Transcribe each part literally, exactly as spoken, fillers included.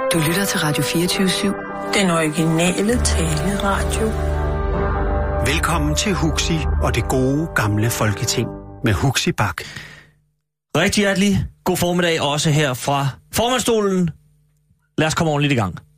Du lytter til Radio fireogtyve syv. Den originale taleradio. Velkommen til Huxi og det gode gamle Folketing med Huxi Bak. Rigtig hjertelig god formiddag også her fra formandsstolen. Lad os komme ordentligt i gang.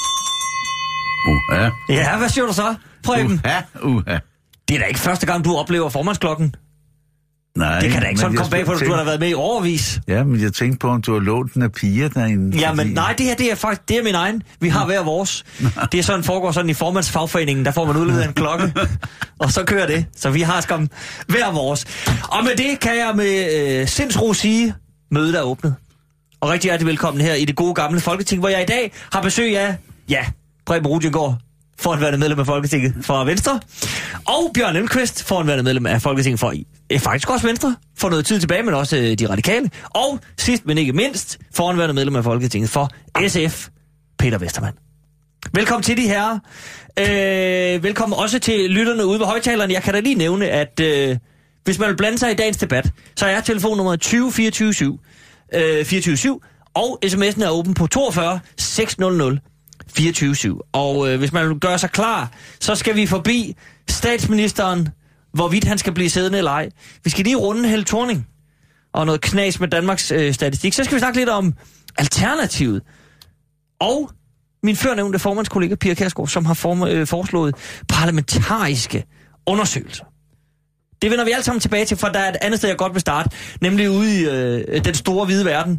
Uha. Ja, hvad siger du så, Preben? Uha, uha. Det er da ikke første gang, du oplever formandsklokken. Nej. Det kan da ikke sådan komme bag på, at du har været med i overvis. Ja, men jeg tænkte på, om du har lånt den af piger derinde. Ja, men fordi... nej, det her det er faktisk det er min egen. Vi har hver vores. Det er sådan, foregår sådan i formandsfagforeningen, der får man udledet en klokke, og så kører det. Så vi har skam hver vores. Og med det kan jeg med øh, sindsro sige, mødet er åbnet. Og rigtig hjertelig velkommen her i det gode gamle Folketing, hvor jeg i dag har besøg af, ja, Preben Rudiengaard, forhenværende medlem af Folketinget for Venstre, og Bjørn Elmquist, forhenværende medlem af Folketinget for eh, faktisk også Venstre, for noget tid tilbage, men også eh, de radikale, og sidst, men ikke mindst, forhenværende medlem af Folketinget for S F, Peter Westermann. Velkommen til de herrer. Øh, velkommen også til lytterne ude ved højtalerne. Jeg kan da lige nævne, at øh, hvis man vil blande sig i dagens debat, så er telefonnummeret tyve fireogtyve syv, øh, fireogtyve syv, og sms'en er åben på toogfyrre seks nul nul fireogtyve syv. Og øh, hvis man vil gøre sig klar, så skal vi forbi statsministeren, hvorvidt han skal blive siddende eller ej. Vi skal lige runde Helle Thorning og noget knas med Danmarks øh, statistik. Så skal vi snakke lidt om alternativet. Og min førnævnte formandskollega Pia Kjærsgaard, som har form, øh, foreslået parlamentariske undersøgelser. Det vender vi alle sammen tilbage til, for der er et andet sted, jeg godt vil starte, nemlig ude i øh, den store hvide verden.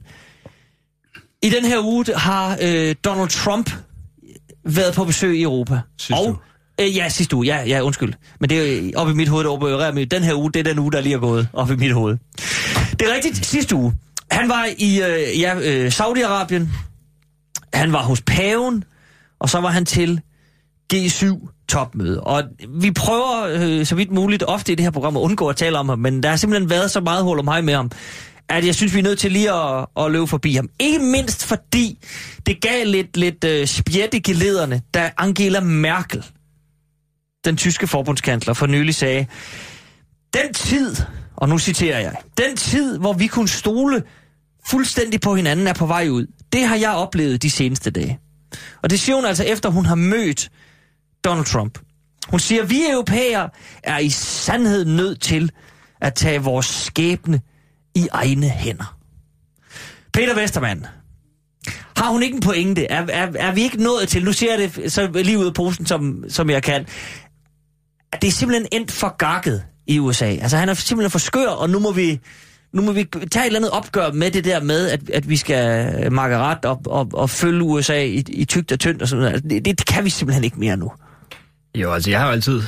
I den her uge har øh, Donald Trump været på besøg i Europa. Sidste og øh, ja, sidste uge. Ja, ja, undskyld. Men det er oppe i mit hoved, der opererer med. Den her uge, det er den uge, der lige er gået op i mit hoved. Det er rigtigt. Sidste uge. Han var i øh, ja, øh, Saudi-Arabien. Han var hos paven. Og så var han til G syv topmøde. Og vi prøver øh, så vidt muligt ofte i det her program at undgå at tale om ham. Men der har simpelthen været så meget hold om hej med ham, at jeg synes, vi er nødt til lige at, at løbe forbi ham. Ikke mindst fordi det gav lidt, lidt uh, spjæt i gelederne, da Angela Merkel, den tyske forbundskansler, for nylig sagde, den tid, og nu citerer jeg, den tid, hvor vi kunne stole fuldstændig på hinanden, er på vej ud. Det har jeg oplevet de seneste dage. Og det siger hun altså efter, hun har mødt Donald Trump. Hun siger, vi europæere er i sandhed nødt til at tage vores skæbne i egne hænder. Peter Westermann, har hun ikke en pointe? Er, er, er vi ikke nået til, nu ser jeg det så lige ud af posen, som, som jeg kan, at det er simpelthen endt for gakket i U S A. Altså han er simpelthen for skør, og nu må vi, nu må vi tage et eller andet opgør med det der med, at, at vi skal makke ret og, og, og følge U S A i, i tykt og tyndt og sådan noget. Det, det kan vi simpelthen ikke mere nu. Jo, altså jeg har jo altid,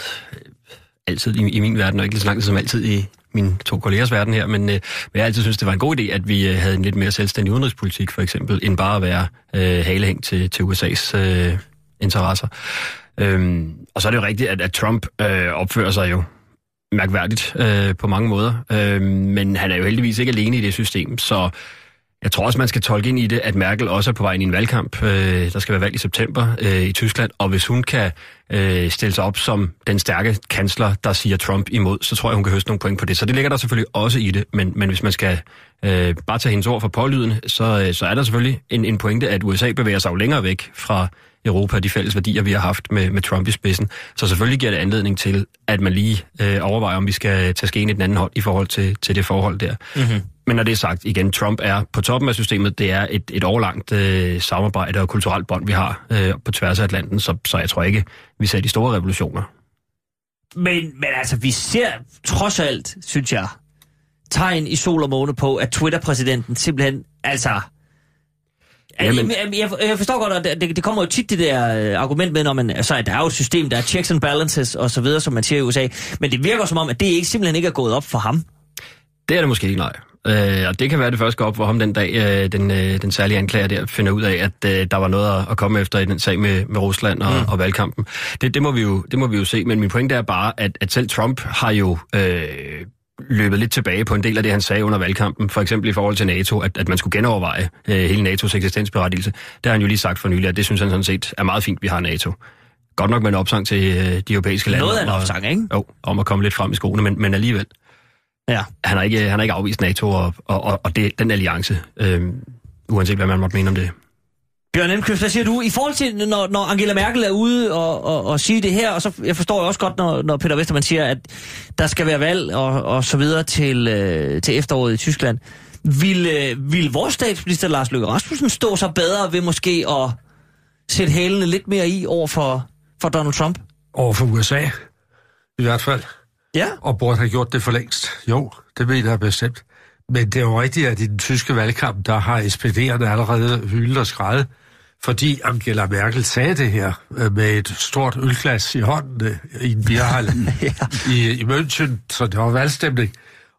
altid i, i min verden, og ikke lige så lang tid som altid i mine to kollegers verden her, men, øh, men jeg altid synes, det var en god idé, at vi øh, havde en lidt mere selvstændig udenrigspolitik, for eksempel, end bare at være øh, halehæng til, til U S A's øh, interesser. Øhm, og så er det jo rigtigt, at, at Trump øh, opfører sig jo mærkværdigt øh, på mange måder, øh, men han er jo heldigvis ikke alene i det system, så jeg tror også, man skal tolke ind i det, at Merkel også er på vej ind i en valgkamp. Øh, der skal være valg i september øh, i Tyskland, og hvis hun kan øh, stille sig op som den stærke kansler, der siger Trump imod, så tror jeg, hun kan høste nogle point på det. Så det ligger der selvfølgelig også i det, men, men hvis man skal øh, bare tage hendes ord for pålydende, så, øh, så er der selvfølgelig en, en pointe, at U S A bevæger sig jo længere væk fra Europa og de fælles værdier, vi har haft med, med Trump i spidsen. Så selvfølgelig giver det anledning til, at man lige øh, overvejer, om vi skal tage skeen i den anden hånd i forhold til, til det forhold der. Mm-hmm. Men når det er sagt, igen, Trump er på toppen af systemet. Det er et, et årlangt øh, samarbejde og kulturelt bånd, vi har øh, på tværs af Atlanten, så, så jeg tror ikke, vi ser de store revolutioner. Men, men altså, vi ser trods alt, synes jeg, tegn i sol og måne på, at Twitter-præsidenten simpelthen, altså... Jamen. Jeg, jeg, jeg forstår godt, at det, det kommer jo tit det der argument med, når man, altså, at der er jo et system, der er checks and balances og så videre, som man siger i U S A, men det virker som om, at det ikke, simpelthen ikke er gået op for ham. Det er det måske ikke, nej. Øh, og det kan være, det først går op for ham den dag, øh, den, øh, den særlige anklager der finder ud af, at øh, der var noget at, at komme efter i den sag med, med Rusland og, mm. og valgkampen. Det, det, må vi jo, det må vi jo se, men min pointe er bare, at, at selv Trump har jo øh, løbet lidt tilbage på en del af det, han sagde under valgkampen, for eksempel i forhold til NATO, at, at man skulle genoverveje øh, hele NATO's eksistensberettigelse. Det har han jo lige sagt for nylig, at det synes han sådan set er meget fint, vi har NATO. Godt nok med en opsang til øh, de europæiske lande. Noget af en opsang, ikke? Jo, om at komme lidt frem i skoene, men, men alligevel. Ja. Han har ikke, han har ikke afvist NATO og, og, og det, den alliance, øh, uanset hvad man måtte mene om det. Bjørn Elmquist, hvad siger du? I forhold til, når, når Angela Merkel er ude og, og, og sige det her, og så jeg forstår jeg også godt, når, når Peter Westermann siger, at der skal være valg og, og så videre til, øh, til efteråret i Tyskland. Vil, øh, vil vores statsminister Lars Løkke Rasmussen stå sig bedre ved måske at sætte hælene lidt mere i over for, for Donald Trump? Over for U S A, i hvert fald. Ja. Og burde have gjort det for længst. Jo, det mener jeg bestemt. Men det er jo rigtigt, at i den tyske valgkamp, der har S P D'erne allerede hyldet og skreget, fordi Angela Merkel sagde det her med et stort ølglas i hånden i en bierhal ja. i, i München, så det var valgstemning.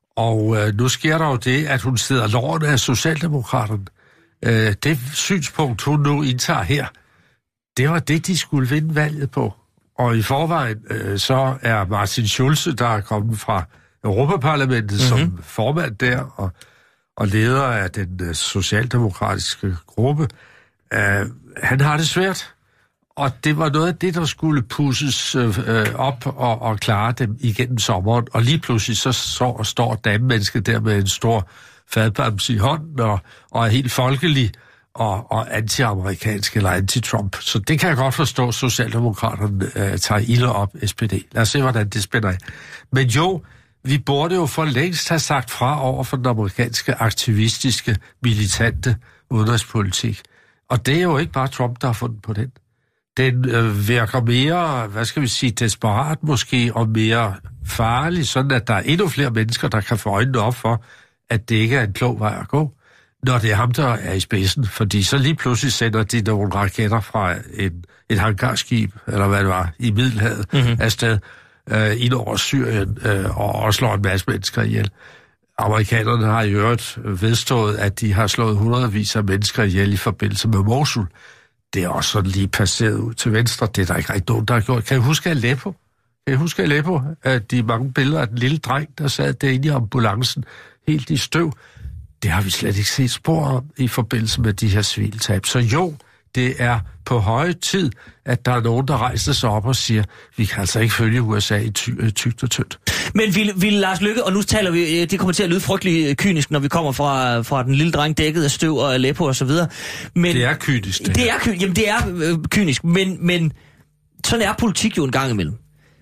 Og øh, nu sker der jo det, at hun sidder lårene af Socialdemokraterne. Øh, det synspunkt, hun nu indtager her, det var det, de skulle vinde valget på. Og i forvejen, øh, så er Martin Schulze, der er kommet fra Europaparlamentet mm-hmm. som formand der, og, og leder af den øh, socialdemokratiske gruppe, øh, han har det svært. Og det var noget af det, der skulle pusses øh, op og, og klare dem igennem sommeren. Og lige pludselig så, så står damemennesket der med en stor fadbamse i hånden og, og er helt folkelig og, og anti-amerikansk eller anti-Trump. Så det kan jeg godt forstå, at Socialdemokraterne øh, tager ilde op S P D. Lad os se, hvordan det spænder af. Men jo, vi burde jo for længst have sagt fra over for den amerikanske aktivistiske, militante udenrigspolitik. Og det er jo ikke bare Trump, der har fundet på den. Den øh, virker mere, hvad skal vi sige, desperat måske, og mere farlig, sådan at der er endnu flere mennesker, der kan få øjnene op for, at det ikke er en klog vej at gå, når det er ham, der er i spidsen. Fordi så lige pludselig sender de nogle raketter fra en, et hangarskib, eller hvad det var, i Middelhavet mm-hmm. afsted, øh, ind over Syrien, øh, og, og slår en masse mennesker ihjel. Amerikanerne har i øvrigt vedstået, at de har slået hundredvis af mennesker ihjel i forbindelse med Mosul. Det er også sådan lige passeret ud til venstre. Det er der ikke rigtig nogen, der har gjort. Kan I huske Aleppo? Kan I huske Aleppo? At de mange billeder af den lille dreng, der sad derinde i ambulancen, helt i støv. Det har vi slet ikke set spor om i forbindelse med de her civiltab. Så jo, det er på høje tid, at der er nogen, der rejser sig op og siger, vi kan altså ikke følge U S A i ty- tygt og tyndt. Men vil, vil Lars Løkke, og nu taler vi, det kommer til at lyde frygtelig kynisk, når vi kommer fra, fra den lille dreng dækket af støv og Aleppo og så videre. Men det er kynisk. Det, det er kynisk. Jamen, det er øh, kynisk, men, men sådan er politik jo en gang imellem.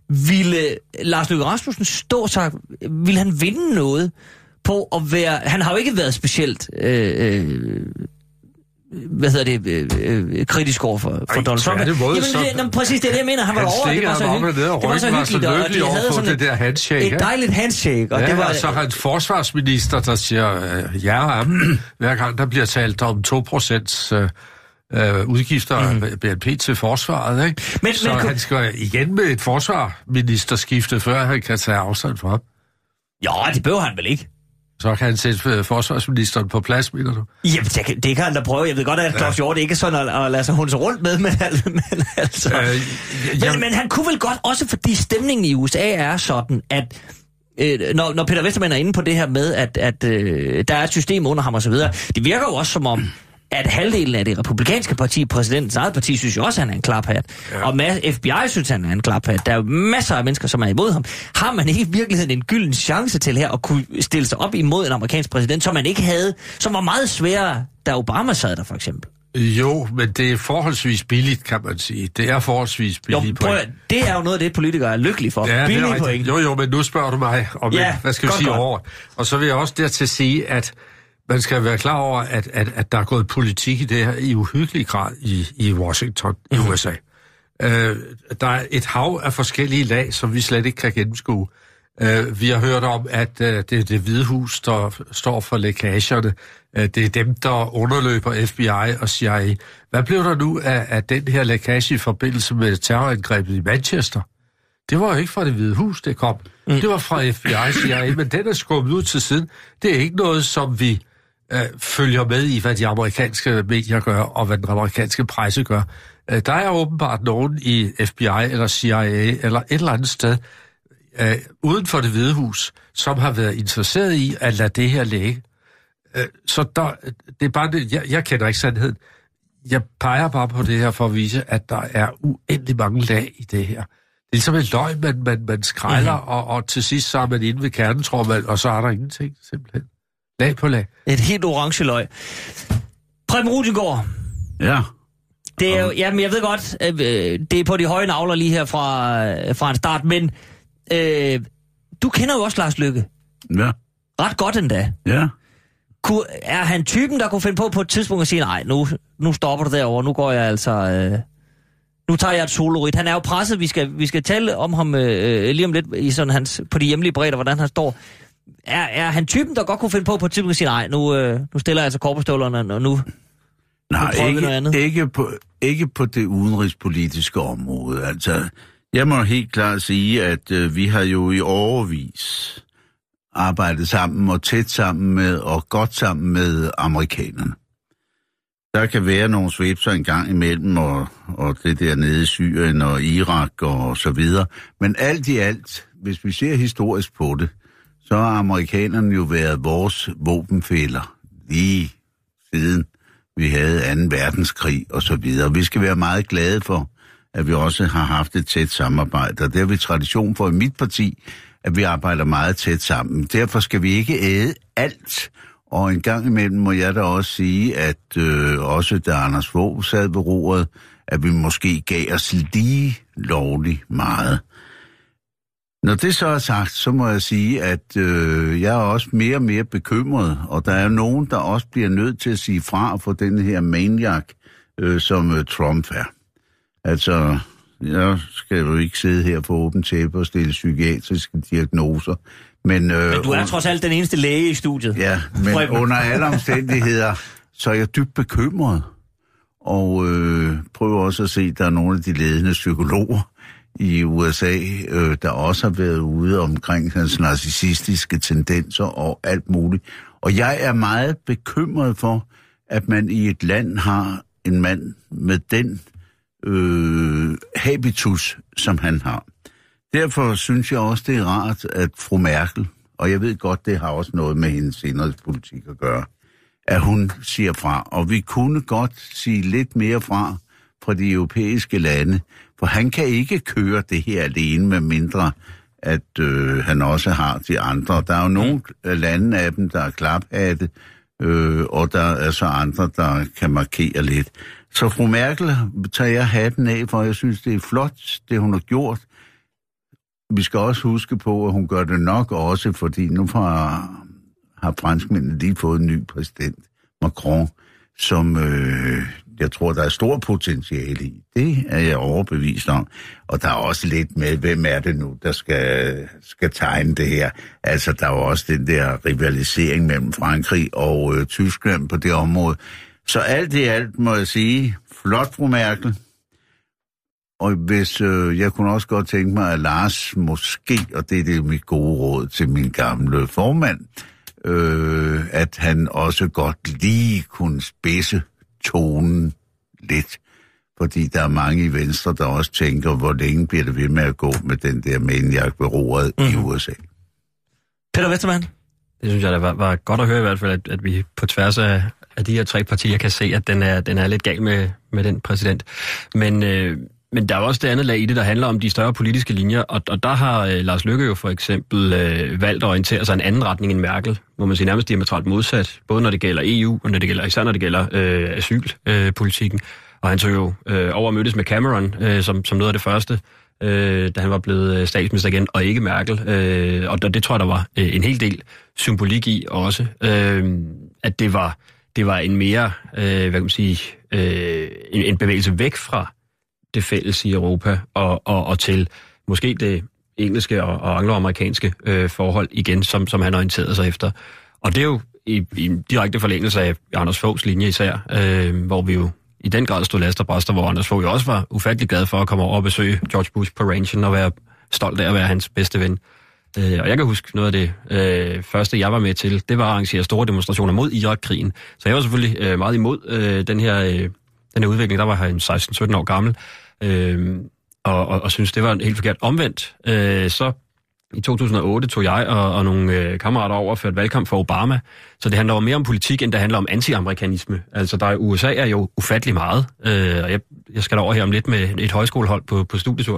Ville Lars Løkke Rasmussen stå sig, vil han vinde noget på at være, han har jo ikke været specielt øh, øh, hvad hedder det, øh, øh, kritisk over for, for Donald Trump. Det måde, Jamen, det, nå, præcis, det er det, jeg mener. Han var over, det var så, hygg, det var så hyggeligt, og, og de havde sådan det der handshake, et, et dejligt handshake. Og ja, det var, og så har en forsvarsminister, der siger, øh, ja, hver gang der bliver talt om to procent øh, øh, udgifter mm. af B N P til forsvaret, ikke? Men, så men, han skal igen med et forsvarsministerskifte, før han kan tage afstand fra ham. Ja, det behøver han vel ikke. Så kan han sætte forsvarsministeren på plads, mener du? Jamen, det kan, det kan han da prøve. Jeg ved godt, at Claus Hjort ikke er sådan at, at lade sig hunde sig rundt med, men, men altså... Øh, jeg... men, men han kunne vel godt, også fordi stemningen i U S A er sådan, at øh, når, når Peter Westermann er inde på det her med, at, at øh, der er et system under ham og så videre, det virker jo også som om, at halvdelen af det republikanske parti, præsidentens eget parti, synes jo også, at han er en klaphat. Ja. Og F B I synes, han er en klaphat. Der er jo masser af mennesker, som er imod ham. Har man ikke i virkeligheden en gylden chance til her at kunne stille sig op imod en amerikansk præsident, som man ikke havde, som var meget sværere, da Obama sad der for eksempel? Jo, men det er forholdsvis billigt, kan man sige. Det er forholdsvis billigt. Jo, prøv, det er jo noget af det, politikere er lykkelige for. Ja, billige point. Jo, jo, men nu spørger du mig om, ja, hvad skal vi sige over. Og så vil jeg også dertil sige, at man skal være klar over, at, at, at der er gået politik i det her i uhyggelig grad i, i Washington, i mm-hmm. U S A. Øh, der er et hav af forskellige lag, som vi slet ikke kan gennemskue. Øh, vi har hørt om, at øh, det er det Hvide Hus, der står for lækagerne. Øh, det er dem, der underløber F B I og C I A. Hvad blev der nu af, af den her lækage i forbindelse med terrorangrebet i Manchester? Det var jo ikke fra det Hvide Hus, det kom. Mm. Det var fra F B I og C I A, men den er skubbet ud til siden. Det er ikke noget, som vi øh, følger med i, hvad de amerikanske medier gør, og hvad den amerikanske presse gør. Øh, der er åbenbart nogen i F B I eller C I A eller et eller andet sted øh, uden for det Hvide Hus, som har været interesseret i at lade det her ligge. Øh, så der, det er bare det, jeg, jeg kender ikke sandheden. Jeg peger bare på det her for at vise, at der er uendelig mange lag i det her. Det er ligesom et løg, man, man, man skrejler, mm-hmm. og, og til sidst så er man inde ved kernen, tror man, og så er der ingenting, simpelthen. Lag på lag. Et helt orange løg. Preben Rudiengaard. Ja. Det er jo, jamen jeg ved godt, øh, det er på de høje nagler lige her fra, øh, fra en start, men øh, du kender jo også Lars Løkke. Ja. Ret godt endda. Ja. Kun, er han typen, der kunne finde på på et tidspunkt at sige, nej, nu, nu stopper du derovre, nu går jeg altså... Øh, nu tager jeg et solorit. Han er jo presset, vi skal, vi skal tale om ham øh, lige om lidt i sådan hans, på de hjemlige bredder, hvordan han står. Er, er han typen, der godt kunne finde på på et tidspunkt at sige, nej, nu, øh, nu stiller jeg altså korpestøvlerne, og nu... Nej, ikke, ikke, på, ikke på det udenrigspolitiske område. Altså, jeg må helt klart sige, at øh, vi har jo i årevis arbejdet sammen og tæt sammen med og godt sammen med amerikanerne. Der kan være nogle svipser en gang imellem, og, og det der nede i Syrien og Irak og så videre. Men alt i alt, hvis vi ser historisk på det, så har amerikanerne jo været vores våbenfælder lige siden vi havde anden verdenskrig og så videre. Vi skal være meget glade for, at vi også har haft et tæt samarbejde. Og det har vi tradition for i mit parti, at vi arbejder meget tæt sammen. Derfor skal vi ikke æde alt. Og en gang imellem må jeg da også sige, at øh, også da Anders Fogh sad ved roret, at vi måske gav os lige lovligt meget. Når det så er sagt, så må jeg sige, at øh, jeg er også mere og mere bekymret, og der er nogen, der også bliver nødt til at sige fra for den her maniac, øh, som øh, Trump er. Altså, jeg skal jo ikke sidde her på åbent tæppe og stille psykiatriske diagnoser, men... Øh, men du er trods alt den eneste læge i studiet. Ja, men under alle omstændigheder, så er jeg dybt bekymret, og øh, prøver også at se, at der er nogle af de ledende psykologer i U S A, øh, der også har været ude omkring hans narcissistiske tendenser og alt muligt. Og jeg er meget bekymret for, at man i et land har en mand med den øh, habitus, som han har. Derfor synes jeg også, det er rart, at fru Merkel, og jeg ved godt, det har også noget med hendes indrigspolitik at gøre, at hun siger fra. Og vi kunne godt sige lidt mere fra fra de europæiske lande, for han kan ikke køre det her alene, med mindre at øh, han også har de andre. Der er jo nogle lande af dem, der er klaphatte, øh, og der er så andre, der kan markere lidt. Så fru Merkel tager jeg hatten af, for jeg synes, det er flot, det hun har gjort. Vi skal også huske på, at hun gør det nok også, fordi nu har, har franskmændene lige fået en ny præsident, Macron, som øh, jeg tror, der er stor potentiale i. Det er jeg overbevist om. Og der er også lidt med, hvem er det nu, der skal, skal tegne det her. Altså, der er jo også den der rivalisering mellem Frankrig og øh, Tyskland på det område. Så alt i alt må jeg sige, flot fru Merkel. Og hvis øh, jeg kunne også godt tænke mig, at Lars måske, og det er det mit gode råd til min gamle formand, øh, at han også godt lige kunne spidse tonen lidt. Fordi der er mange i Venstre, der også tænker, hvor længe bliver det ved med at gå med den der maniac ved roret mm. i U S A. Peter Westermann? Det synes jeg, det var, var godt at høre i hvert fald, at, at vi på tværs af, af de her tre partier kan se, at den er, den er lidt gal med, med den præsident. Men... Øh, Men der er også det andet lag i det, der handler om de større politiske linjer, og, og der har øh, Lars Løkke jo for eksempel øh, valgt at orientere sig en anden retning end Merkel, hvor man siger nærmest diametralt modsat, både når det gælder E U, og når det gælder, især når det gælder øh, asylpolitikken. Øh, og han tog jo øh, over at mødes med Cameron øh, som, som noget af det første, øh, da han var blevet statsminister igen, og ikke Merkel. Øh, og det tror jeg, der var øh, en hel del symbolik i også, øh, at det var, det var en mere, øh, hvad kan man sige, øh, en, en bevægelse væk fra det fælles i Europa, og, og, og til måske det engelske og, og angloamerikanske øh, forhold igen, som, som han orienterede sig efter. Og det er jo i, i direkte forlængelse af Anders Foghs linje især, øh, hvor vi jo i den grad stod last og bræster, hvor Anders Fogh jo også var ufattelig glad for at komme over og besøge George Bush på ranchen og være stolt af at være hans bedste ven. Øh, og jeg kan huske noget af det øh, første, jeg var med til, det var at arrangere store demonstrationer mod Irak-krigen. Så jeg var selvfølgelig øh, meget imod øh, den her... Øh, Den her udvikling, der var han seksten sytten år gammel, øh, og, og, og synes det var helt forkert. Omvendt, øh, så i to tusind og otte tog jeg og, og nogle øh, kammerater over og førte valgkamp for Obama, så det handler jo mere om politik, end det handler om anti-amerikanisme. Altså, der er, U S A er jo ufattelig meget, øh, og jeg, jeg skal over her om lidt med et højskolehold på, på studietur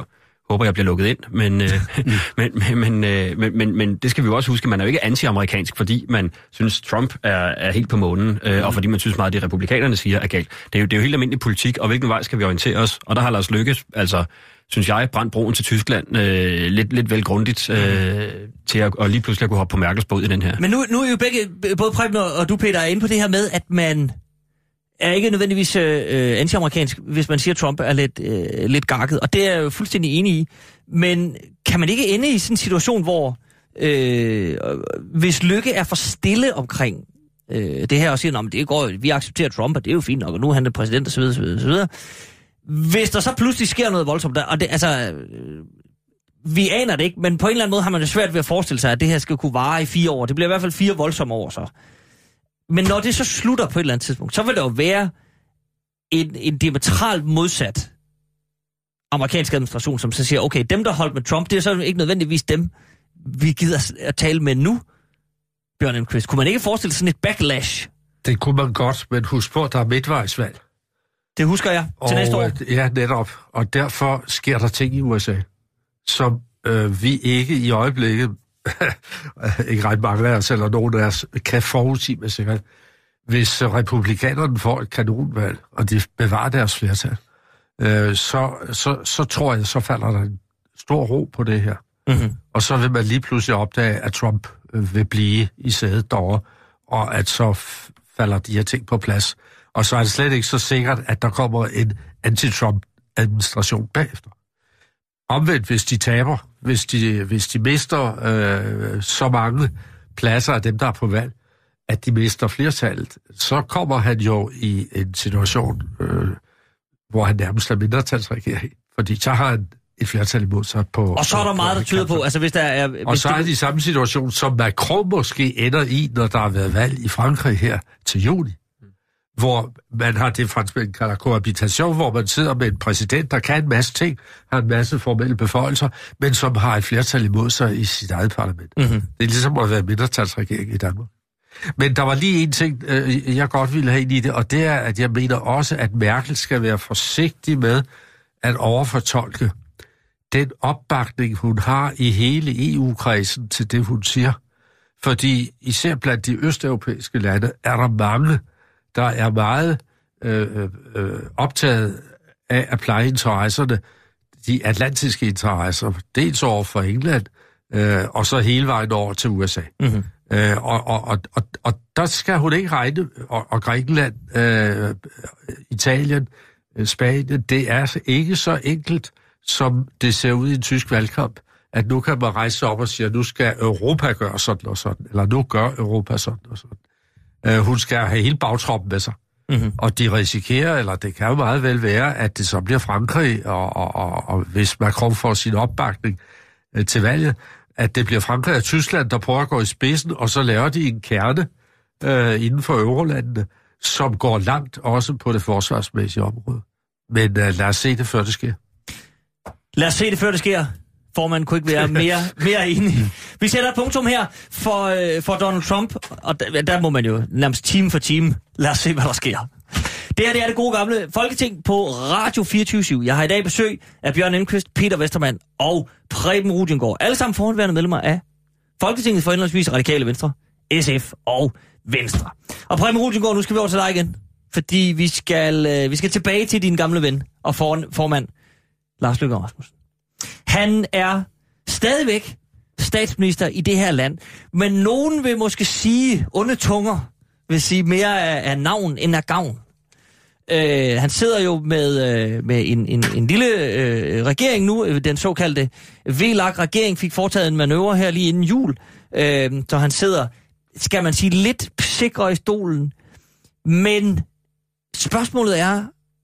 håber, jeg bliver lukket ind, men, øh, men, men, øh, men, men, men det skal vi jo også huske, man er jo ikke anti-amerikansk, fordi man synes, Trump er, er helt på månen, øh, og fordi man synes meget, at det republikanerne siger er galt. Det er jo, det er jo helt almindelig politik, og hvilken vej skal vi orientere os? Og der har Lars Løkke, altså, synes jeg, brændt broen til Tyskland øh, lidt, lidt vel grundigt øh, til at og lige pludselig at kunne hoppe på Merkels båd i den her. Men nu, nu er jo begge, både Preben og du, Peter, er inde på det her med, at man er ikke nødvendigvis øh, anti-amerikansk, hvis man siger, at Trump er lidt, øh, lidt gakket. Og det er jeg jo fuldstændig enig i. Men kan man ikke ende i sådan en situation, hvor øh, hvis Løkke er for stille omkring øh, det her, og siger, at det går, vi accepterer Trump, og det er jo fint nok, og nu er han er præsident, osv., osv., osv. Hvis der så pludselig sker noget voldsomt, der, og det, altså, øh, vi aner det ikke, men på en eller anden måde har man det svært ved at forestille sig, at det her skal kunne vare i fire år. Det bliver i hvert fald fire voldsomme år så. Men når det så slutter på et eller andet tidspunkt, så vil der jo være en, en diametralt modsat amerikansk administration, som så siger, okay, dem der holdt med Trump, det er så ikke nødvendigvis dem, vi gider at tale med nu, Bjørn Elmquist. Kunne man ikke forestille sådan et backlash? Det kunne man godt, men husk på, at der er midtvejsvalg. Det husker jeg til og, næste år. Ja, netop. Og derfor sker der ting i U S A, som øh, vi ikke i øjeblikket, ikke ret mange af os, eller nogen af os, kan forudsige med sikkerhed. Hvis republikanerne får et kanonvalg, og de bevarer deres flertal, øh, så, så, så tror jeg, så falder der en stor ro på det her. Mm-hmm. Og så vil man lige pludselig opdage, at Trump øh, vil blive i sædet derovre, og at så f- falder de her ting på plads. Og så er det slet ikke så sikkert, at der kommer en anti-Trump-administration bagefter. Omvendt, hvis de taber, hvis de, hvis de mister øh, så mange pladser af dem, der er på valg, at de mister flertallet, så kommer han jo i en situation, øh, hvor han nærmest er mindretalsregering. Fordi så har han et flertal imod sig på... Og så er der meget, der tyder på, altså hvis der er... Og så er de i samme situation, som Macron måske ender i, når der har været valg i Frankrig her til juni. Hvor man har det, franskmænd kalder cohabitation, hvor man sidder med en præsident, der kan en masse ting, har en masse formelle beføjelser, men som har et flertal imod sig i sit eget parlament. Mm-hmm. Det er ligesom at være mindretalsregering i Danmark. Men der var lige en ting, øh, jeg godt ville have ind i det, og det er, at jeg mener også, at Merkel skal være forsigtig med at overfortolke den opbakning, hun har i hele E U-kredsen til det, hun siger. Fordi især blandt de østeuropæiske lande er der mange, der er meget øh, øh, optaget af at pleje interesserne, de atlantiske interesser, dels over for England, øh, og så hele vejen over til U S A. Mm-hmm. Øh, og, og, og, og, og der skal hun ikke regne, og, og Grækenland, øh, Italien, Spanien, det er ikke så enkelt, som det ser ud i en tysk valgkamp, at nu kan man rejse op og sige, at nu skal Europa gøre sådan og sådan, eller nu gør Europa sådan og sådan. Uh, hun skal have hele bagtroppen med sig. Mm-hmm. Og de risikerer, eller det kan jo meget vel være, at det så bliver Frankrig, og, og, og, og hvis Macron får sin opbakning uh, til valget, at det bliver Frankrig og Tyskland, der prøver at gå i spidsen, og så laver de en kerne uh, inden for eurolandene, som går langt også på det forsvarsmæssige område. Men uh, lad os se det, før det sker. Lad os se det, før det sker. Formanden kunne ikke være mere, mere enig. Vi sætter et punktum her for, øh, for Donald Trump, og der, der må man jo nærmest time for time. Lad os se, hvad der sker. Det her det er det gode gamle Folketing på Radio fireogtyve syv. Jeg har i dag besøg af Bjørn Elmquist, Peter Westermann og Preben Rudiengaard. Alle sammen forhåndværende medlemmer af Folketinget for henholdsvis Radikale Venstre, S F og Venstre. Og Preben Rudiengaard, nu skal vi over til dig igen, fordi vi skal, øh, vi skal tilbage til din gamle ven og for, formand, Lars Løkke Rasmussen. Han er stadigvæk statsminister i det her land, men nogen vil måske sige, onde tunger vil sige mere af, af navn end af gavn. Øh, han sidder jo med, øh, med en, en, en lille øh, regering nu, den såkaldte V L A K-regering fik foretaget en manøvre her lige inden jul, øh, så han sidder, skal man sige, lidt sikker i stolen. Men spørgsmålet er,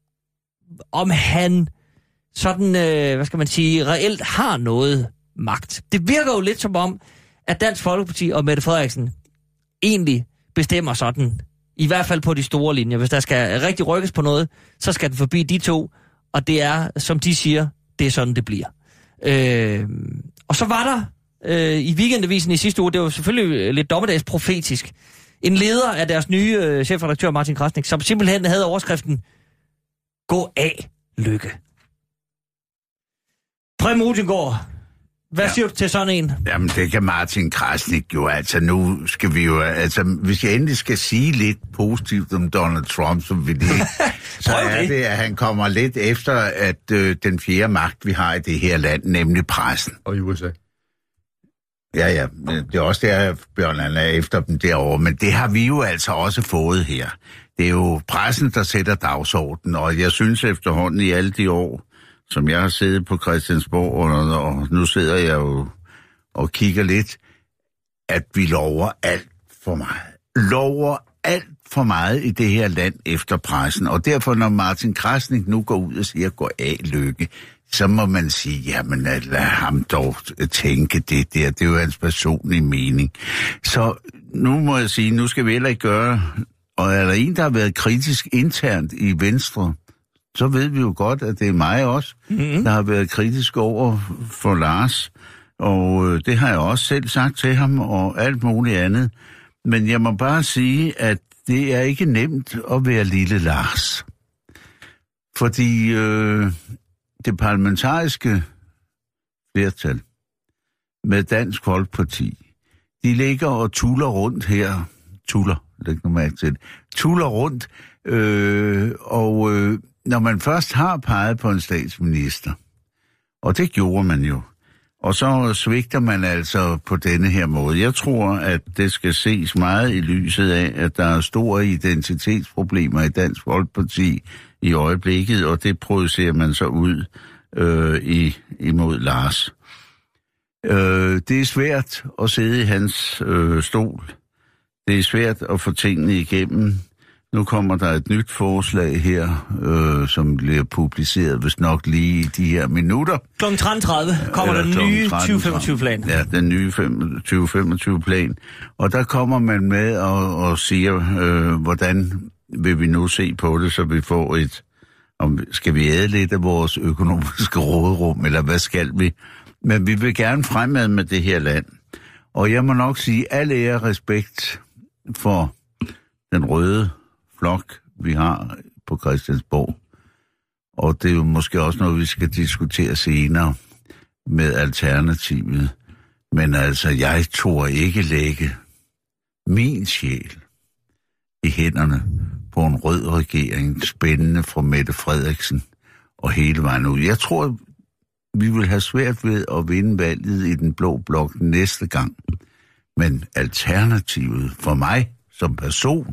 om han sådan, øh, hvad skal man sige, reelt har noget magt. Det virker jo lidt som om, at Dansk Folkeparti og Mette Frederiksen egentlig bestemmer sådan, i hvert fald på de store linjer. Hvis der skal rigtig rykkes på noget, så skal den forbi de to, og det er, som de siger, det er sådan, det bliver. Øh, og så var der øh, i Weekendavisen i sidste uge, det var selvfølgelig lidt dommedagsprofetisk, en leder af deres nye øh, chefredaktør Martin Krasnik, som simpelthen havde overskriften, gå af, Løkke. Preben Rudiengaard, hvad Ja. siger du til sådan en? Jamen, det kan Martin Krasnik jo. Altså, nu skal vi jo... Altså, hvis jeg endelig skal sige lidt positivt om Donald Trump, så, vil det, så er det. det, at han kommer lidt efter, at øh, den fjerde magt, vi har i det her land, nemlig pressen. Og i U S A. Ja, ja. Det er også der, Bjørn, han er efter dem derovre. Men det har vi jo altså også fået her. Det er jo pressen, der sætter dagsordenen, og jeg synes efterhånden i alle de år, som jeg har siddet på Christiansborg, og, og nu sidder jeg jo og kigger lidt, at vi lover alt for meget. Lover alt for meget i det her land efter pressen. Og derfor, når Martin Krasnik nu går ud og siger, gå af, Løkke, så må man sige, jamen lad ham dog tænke det der. Det er jo hans personlige mening. Så nu må jeg sige, nu skal vi heller ikke gøre... Og er der en, der har været kritisk internt i Venstre, så ved vi jo godt, at det er mig også, mm-hmm. der har været kritisk over for Lars. Og øh, det har jeg også selv sagt til ham, og alt muligt andet. Men jeg må bare sige, at det er ikke nemt at være lille Lars. Fordi øh, det parlamentariske flertal med Dansk Folkeparti, de ligger og tuller rundt her. Tuller, læg nu mærke til det. Tuller rundt, øh, og øh, når man først har peget på en statsminister, og det gjorde man jo, og så svigter man altså på denne her måde. Jeg tror, at det skal ses meget i lyset af, at der er store identitetsproblemer i Dansk Folkeparti i øjeblikket, og det projicerer man så ud øh, i, imod Lars. Øh, det er svært at sidde i hans øh, stol. Det er svært at få tingene igennem. Nu kommer der et nyt forslag her, øh, som bliver publiceret, hvis nok lige i de her minutter. klokken tretten tredive kommer Eller den nye tyve femogtyve-plan. Ja, den nye tyve femogtyve-plan. Og der kommer man med og, og siger, øh, hvordan vil vi nu se på det, så vi får et... Om, skal vi æde lidt af vores økonomiske råderum, eller hvad skal vi? Men vi vil gerne fremad med det her land. Og jeg må nok sige, al ære respekt for den røde flok, vi har på Christiansborg. Og det er jo måske også noget, vi skal diskutere senere med alternativet. Men altså, jeg tror ikke lægge min sjæl i hænderne på en rød regering, spændende fra Mette Frederiksen og hele vejen ud. Jeg tror, vi vil have svært ved at vinde valget i den blå blok næste gang. Men alternativet for mig som person,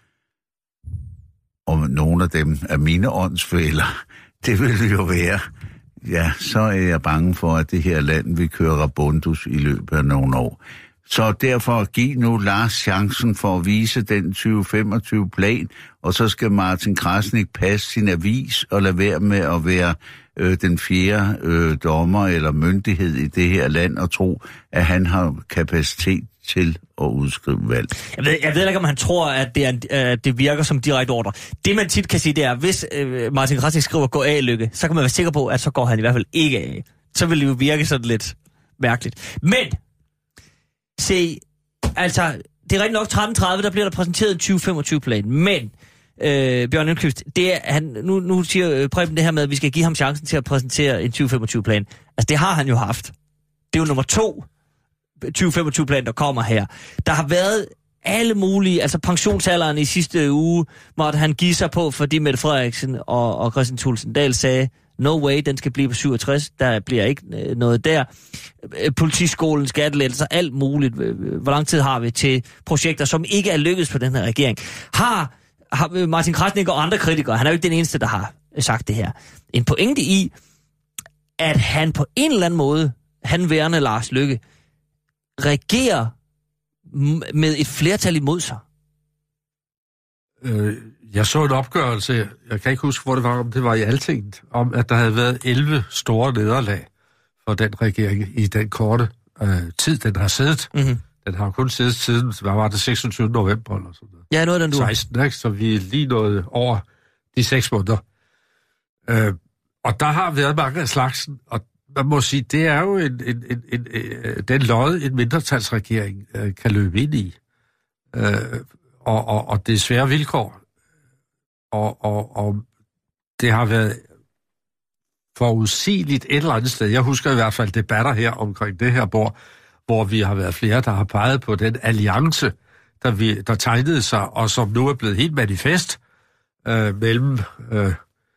og nogle af dem er mine åndsfæller, det vil jo være, ja, så er jeg bange for, at det her land vil køre rabundus i løbet af nogle år. Så derfor giv nu Lars chancen for at vise den tyve femogtyve-plan, og så skal Martin Krasnik passe sin avis og lade være med at være øh, den fjerde øh, dommer eller myndighed i det her land og tro, at han har kapacitet til at udskrive valg. Jeg ved, jeg ved ikke, om han tror, at det, er, uh, det virker som direkte ordre. Det, man tit kan sige, det er, hvis uh, Martin Krasnik skriver gå af, Lykke, så kan man være sikker på, at så går han i hvert fald ikke af. Så vil det jo virke sådan lidt mærkeligt. Men, se, altså, det er rigtig nok tretten tredive, der bliver der præsenteret en tyve femogtyve-plan. Men, øh, Bjørn Elmqvist, det er, han, nu, nu siger Preben det her med, at vi skal give ham chancen til at præsentere en tyve femogtyve-plan. Altså, det har han jo haft. Det er jo nummer to tyve femogtyve-plan, der kommer her. Der har været alle mulige, altså pensionsalderen i sidste uge, måtte han give sig på, fordi Mette Frederiksen og, og Christian Thulesen Dahl sagde, no way, den skal blive på syvogtres, der bliver ikke noget der. Politiskolen, skattelettelser, alt muligt. Hvor lang tid har vi til projekter, som ikke er lykkedes på den her regering? Har, har Martin Krasnik og andre kritikere, han er jo ikke den eneste, der har sagt det her, en pointe i, at han på en eller anden måde, han værende Lars Løkke, regerer med et flertal imod sig? Øh, jeg så en opgørelse, jeg kan ikke huske, hvor det var, om det var i Altinget, om at der havde været elleve store nederlag for den regering i den korte øh, tid, den har siddet. Mm-hmm. Den har kun siddet siden, hvad var det, seksogtyvende november eller sådan noget. Ja, noget den du. seksten, ikke? Så vi er lige nået over de seks måneder. Øh, og der har været mange af slagsen, og man må sige, det er jo en, en, en, en, en, den lod, en mindretalsregering øh, kan løbe ind i. Øh, og, og, og det er svære vilkår. Og, og, og det har været forudsigeligt et eller andet sted. Jeg husker i hvert fald debatter her omkring det her bord, hvor vi har været flere, der har peget på den alliance, der, vi, der tegnede sig, og som nu er blevet helt manifest øh, mellem øh,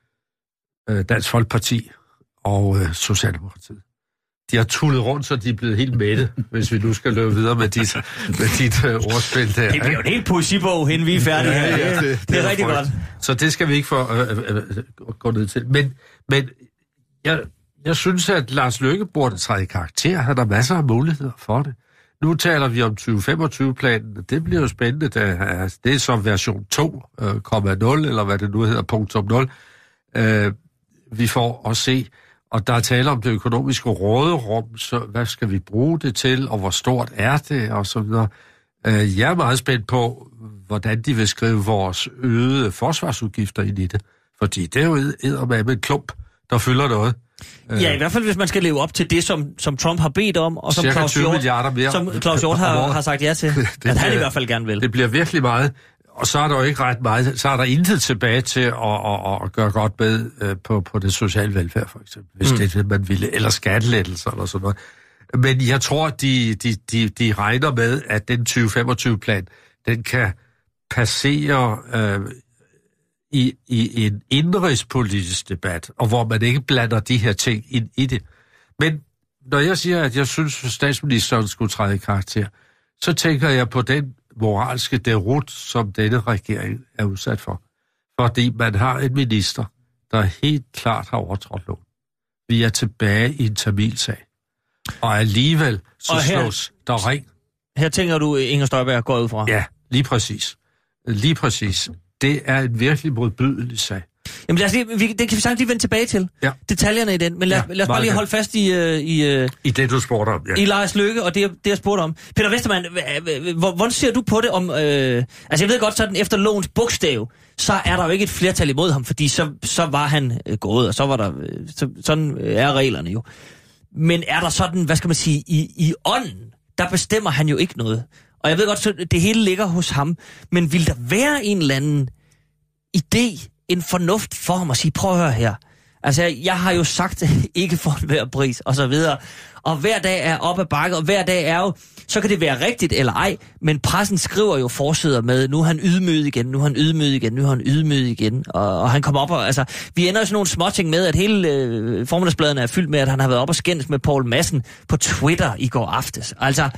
øh, Dansk Folkeparti og øh, Socialdemokratiet. De har tullet rundt, så de er blevet helt mætte, hvis vi nu skal løbe videre med dit, med dit øh, ordspil der. Det bliver jo en helt poesibog, hen vi er færdige her. Ja, ja, det, det, det er, er rigtig godt. Så det skal vi ikke få øh, øh, øh, gå ned til. Men, men jeg, jeg synes, at Lars Løkke burde træde i karakter. Han har masser af muligheder for det. Nu taler vi om tyve femogtyve-planen. Det bliver jo spændende. Der, det er så version to komma nul, eller hvad det nu hedder, punktum nul. Øh, vi får at se... Og der er tale om det økonomiske råderum, så hvad skal vi bruge det til, og hvor stort er det, og så videre. Jeg er meget spændt på, hvordan de vil skrive vores øgede forsvarsudgifter ind i det. Fordi det er jo eddermame med en klump, der fylder noget. Ja, i hvert fald hvis man skal leve op til det, som, som Trump har bedt om, og som Claus Hjort, som Claus Hjort har, har sagt ja til, det at bliver, han i hvert fald gerne vil. Det bliver virkelig meget. Og så er der jo ikke ret meget, så er der intet tilbage til at, at, at gøre godt med øh, på, på det sociale velfærd, for eksempel, hvis mm. det er det, man ville, eller skattelettelser eller sådan noget. Men jeg tror, de, de, de, de regner med, at den tyve femogtyve-plan, den kan passere øh, i, i en indrigspolitisk debat, og hvor man ikke blander de her ting ind i det. Men når jeg siger, at jeg synes, at statsministeren skulle træde i karakter, så tænker jeg på den moralske derut, som denne regering er udsat for. Fordi man har en minister, der helt klart har overtrådt loven. Vi er tilbage i en tamilsag. Og alligevel så og her, slås der ring. Her tænker du, Inger Støjberg går ud fra? Ja, lige præcis. Lige præcis. Det er en virkelig modbydelig sag. Jamen lad os lige, vi, det kan vi sagtens lige vende tilbage til. Ja. Detaljerne i den. Men lad, ja, lad os bare lige holde fast i... Uh, i, uh, I det, du spurgte om, ja. I Lars Løkke, og det, det jeg spurgte om. Peter Westermann, hvordan ser du på det om... Uh, altså jeg ved godt, sådan efter lovens bogstav, så er der jo ikke et flertal imod ham, fordi så, så var han uh, gået, og så var der... Uh, så, sådan er reglerne jo. Men er der sådan, hvad skal man sige, i, i ånden, der bestemmer han jo ikke noget. Og jeg ved godt, så det hele ligger hos ham. Men vil der være en eller anden idé, en fornuft for ham at sige, prøv at høre her. Altså, jeg har jo sagt, ikke for enhver pris, og så videre. Og hver dag er op ad bakke, og hver dag er jo, så kan det være rigtigt eller ej, men pressen skriver jo forsider med, nu er han ydmyget igen, nu er han ydmyget igen, nu er han ydmyget igen. Og, og han kommer op og, altså, vi ender jo sådan nogle småting med, at hele øh, formiddagsbladene er fyldt med, at han har været op og skændes med Poul Madsen på Twitter i går aftes. Altså,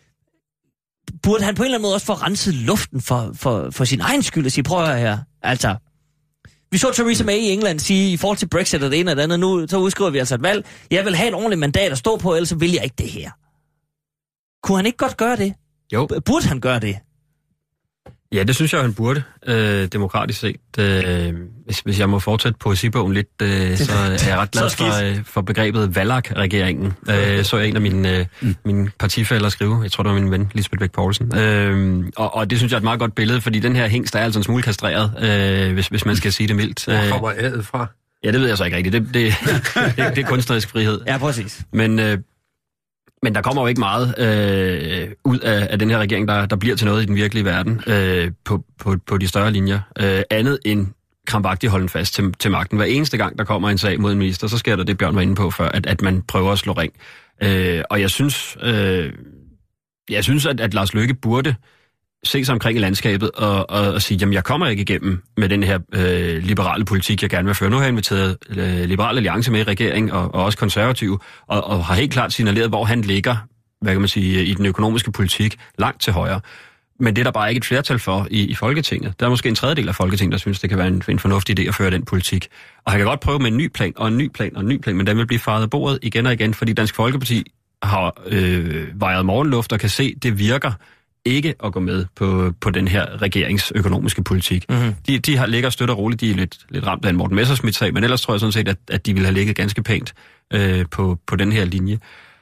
burde han på en eller anden måde også få renset luften for, for, for sin egen skyld og sige, prøv at høre her, altså... Vi så Theresa May i England sige, i forhold til Brexit og det ene og det andet, nu så udskriver vi altså et valg. Jeg vil have et ordentligt mandat at stå på, ellers vil jeg ikke det her. Kunne han ikke godt gøre det? Jo. Burde han gøre det? Ja, det synes jeg, han burde, øh, demokratisk set. Øh, hvis, hvis jeg må fortsætte poesibogen lidt, øh, så er jeg ret glad for, øh, for begrebet Valak-regeringen. Øh, så jeg en af mine, øh, mm. mine partifæller skrive, jeg tror, det var min ven, Lisbeth Bech Poulsen. Øh, og, og det synes jeg er et meget godt billede, fordi den her hængst er altså en smule kastreret, øh, hvis, hvis man skal sige det mildt. Hvor kommer ædet fra? Ja, det ved jeg så ikke rigtigt. Det, det, det, det er kunstnerisk frihed. Ja, præcis. Men... Øh, Men der kommer jo ikke meget øh, ud af, af den her regering, der, der bliver til noget i den virkelige verden øh, på, på, på de større linjer. Øh, andet end krampagtigt holden fast til, til magten. Hver eneste gang, der kommer en sag mod en minister, så sker der det, Bjørn var inde på før, at, at man prøver at slå ring. Øh, og jeg synes, øh, jeg synes at, at Lars Løkke burde se sig omkring i landskabet og, og, og sige, jamen jeg kommer ikke igennem med den her øh, liberale politik, jeg gerne vil føre. Nu har jeg inviteret øh, Liberal Alliance med i regeringen, og, og også konservative, og, og har helt klart signaleret, hvor han ligger, hvad kan man sige, i den økonomiske politik, langt til højre. Men det er der bare ikke et flertal for i, i Folketinget. Der er måske en tredjedel af Folketinget, der synes, det kan være en, en fornuftig idé at føre den politik. Og han kan godt prøve med en ny plan, og en ny plan, og en ny plan, men den vil blive faret af bordet igen og igen, fordi Dansk Folkeparti har øh, vejet morgenluft og kan se, det virker ikke at gå med på, på den her regeringsøkonomiske politik. Mm-hmm. De, de har ligger støt og roligt, de er lidt, lidt ramt af en Morten Messerschmidt-sag, men ellers tror jeg sådan set, at, at de ville have ligget ganske pænt øh, på, på den her linje.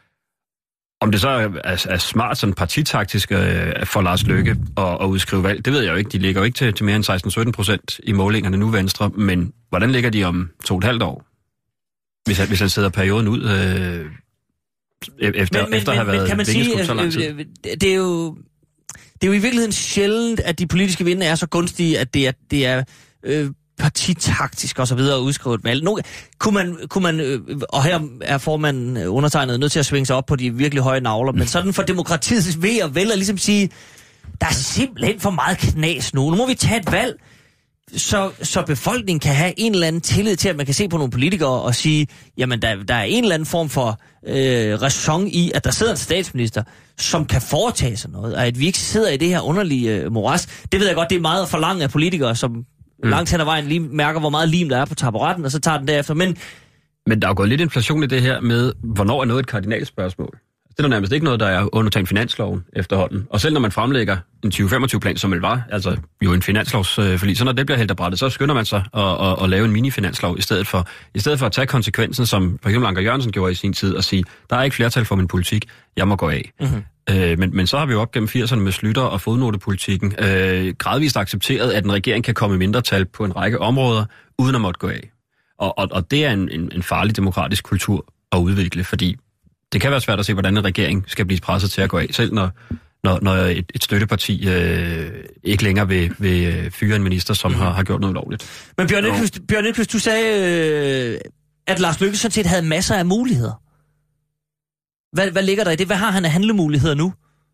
Om det så er, er, er smart sådan partitaktisk øh, for Lars Løkke at, at udskrive valg, det ved jeg jo ikke. De ligger jo ikke til, til mere end seksten til sytten procent i målingerne nu, Venstre, men hvordan ligger de om to og et halvt år? Hvis, hvis han sidder perioden ud øh, efter, men, efter men, at have været kan man sige, så lang tid? Øh, det er jo... Det er jo i virkeligheden sjældent, at de politiske vinde er så gunstige, at det er, det er øh, partitaktisk og så videre udskrive et valg. Nu, kunne man, kunne man øh, og her er formanden undertegnet nødt til at svinge sig op på de virkelig høje nagler, men sådan for demokratiets ved og vel at ligesom sige, der er simpelthen for meget knas nu. Nu må vi tage et valg, så, så befolkningen kan have en eller anden tillid til, at man kan se på nogle politikere og sige, jamen der, der er en eller anden form for øh, ræson i, at der sidder en statsminister, som kan foretage sig noget, og at vi ikke sidder i det her underlige øh, moras. Det ved jeg godt, det er meget for langt af politikere, som mm. langt hen ad vejen lige mærker, hvor meget lim der er på taburetten, og så tager den derefter. Men, Men der er jo gået lidt inflation i det her med, hvornår er noget et kardinalspørgsmål? Det er nærmest ikke noget, der er undertaget finansloven efterhånden. Og selv når man fremlægger en tyve femogtyve-plan, som det var, altså jo en finanslovsforlig, så når det bliver hældt af brættet, så skynder man sig at, at, at lave en mini-finanslov, i stedet for, i stedet for at tage konsekvensen, som for eksempel Anker Jørgensen gjorde i sin tid, og sige, der er ikke flertal for min politik, jeg må gå af. Mm-hmm. Øh, men, men så har vi jo op gennem firserne med Slytter og fodnotepolitikken øh, gradvist accepteret, at en regering kan komme i mindretal på en række områder, uden at måtte gå af. Og, og, og det er en, en, en farlig demokratisk kultur at udvikle, fordi det kan være svært at se, hvordan en regering skal blive presset til at gå af, selv når, når, når et, et støtteparti øh, ikke længere vil, vil fyre en minister, som har, har gjort noget lovligt. Men Bjørn Elkvist, Bjørn Elkvist, du sagde, øh, at Lars Løkke sådan set havde masser af muligheder. Hvad, hvad ligger der i det? Hvad har han af handlemuligheder nu?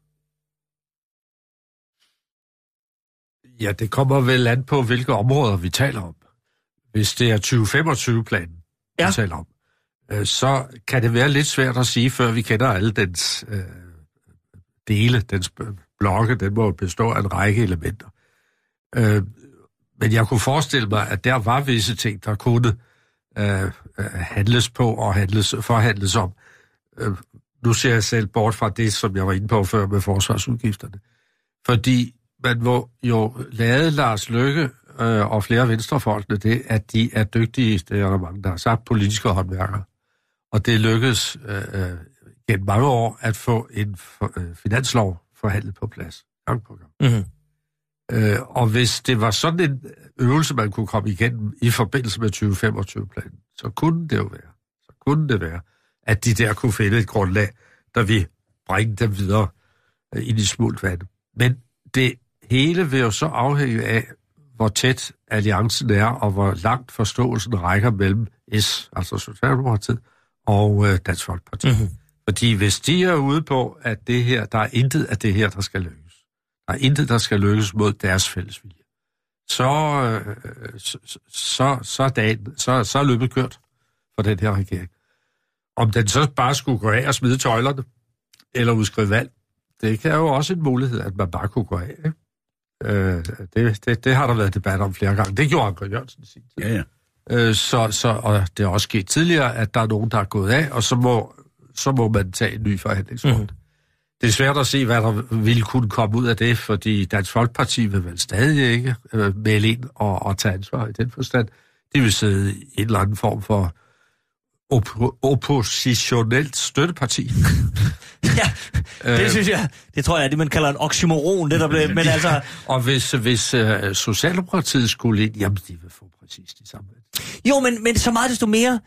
Ja, det kommer vel an på, hvilke områder vi taler om. Hvis det er tyve femogtyve-planen, ja. vi taler om, så kan det være lidt svært at sige, før vi kender alle dens øh, dele, dens blokke, den må bestå af en række elementer. Øh, men jeg kunne forestille mig, at der var visse ting, der kunne øh, handles på og handles, forhandles om. Øh, nu ser jeg selv bort fra det, som jeg var inde på før med forsvarsudgifterne. Fordi man må jo lade Lars Løkke øh, og flere venstrefolkene det, at de er dygtige, det er der mange, der har sagt, politiske håndværkere. Og det lykkedes øh, gennem mange år at få en for, øh, finanslov forhandlet på plads. Gang på gang. Mm-hmm. Øh, og hvis det var sådan en øvelse, man kunne komme igennem i forbindelse med tyve femogtyve-planen, så kunne det jo være, så kunne det være, at de der kunne finde et grundlag, der vi bringe dem videre øh, ind i smult vand. Men det hele vil jo så afhænge af, hvor tæt alliancen er, og hvor langt forståelsen rækker mellem S, altså Socialdemokratiet, og øh, Dansk Folkeparti. Mm-hmm. Fordi hvis de er ude på, at det her, der er intet af det her, der skal lykkes. Der er intet, der skal lykkes mod deres fælles vilje. Så, øh, så, så, så, er dagen, så, så er løbet kørt for den her regering. Om den så bare skulle gå af og smide tøjlerne, eller udskrive valg, det kan jo også en mulighed, at man bare kunne gå af. Ikke? Øh, det, det, det har der været debat om flere gange. Det gjorde Anker Jørgensen i sin tid. Ja, ja. Øh, så, så, og det er også sket tidligere, at der er nogen, der er gået af, og så må, så må man tage en ny forhandlingsrunde. Mm. Det er svært at se, hvad der ville kunne komme ud af det, fordi Dansk Folkeparti vil vel stadig ikke øh, melde ind og, og tage ansvar i den forstand. De vil sidde i en eller anden form for op- oppositionelt støtteparti. Ja, det synes jeg, det tror jeg er det, man kalder en oxymoron, det der blev, men altså... Og hvis, hvis uh, Socialdemokratiet skulle ind, jamen de vil få præcis de samme. Jo, men, men så meget desto mere...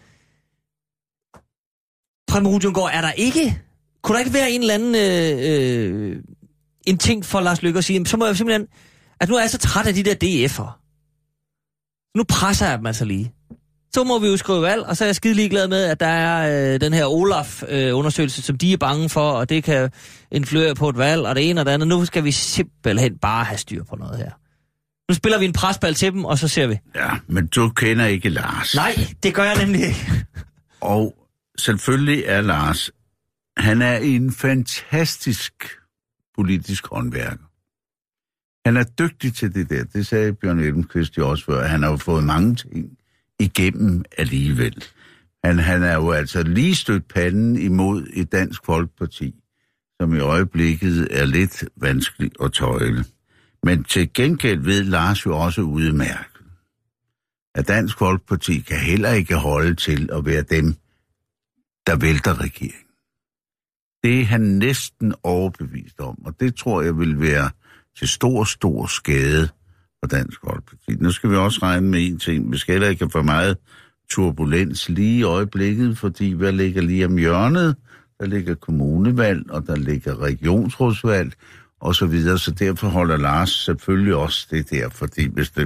Preben Rudiengaard, er der ikke... Kunne der ikke være en eller anden... Øh, øh, en ting for Lars Løkke at sige, så må jeg simpelthen... Altså nu er jeg så træt af de der D F'er. Nu presser jeg dem altså lige. Så må vi jo skrive valg, og så er jeg skide ligeglad med, at der er øh, den her Olaf-undersøgelse, øh, som de er bange for, og det kan influere på et valg, og det ene og det andet. Nu skal vi simpelthen bare have styr på noget her. Nu spiller vi en presbal til dem, og så ser vi. Ja, men du kender ikke Lars. Nej, det gør jeg nemlig ikke. Og selvfølgelig er Lars, han er en fantastisk politisk håndværker. Han er dygtig til det der. Det sagde Bjørn Elkvist jo også før. Han har jo fået mange ting igennem alligevel. Han, han er jo altså lige stødt panden imod et Dansk Folkeparti, som i øjeblikket er lidt vanskeligt at tøjle. Men til gengæld ved Lars jo også udmærket, at Dansk Folkeparti kan heller ikke holde til at være dem, der vælter regeringen. Det er han næsten overbevist om, og det tror jeg vil være til stor, stor skade for Dansk Folkeparti. Nu skal vi også regne med en ting. Vi skal heller ikke have for meget turbulens lige i øjeblikket, fordi hvad ligger lige om hjørnet? Der ligger kommunevalg, og der ligger regionsrådsvalg, og så videre. Så derfor holder Lars selvfølgelig også det der, fordi hvis det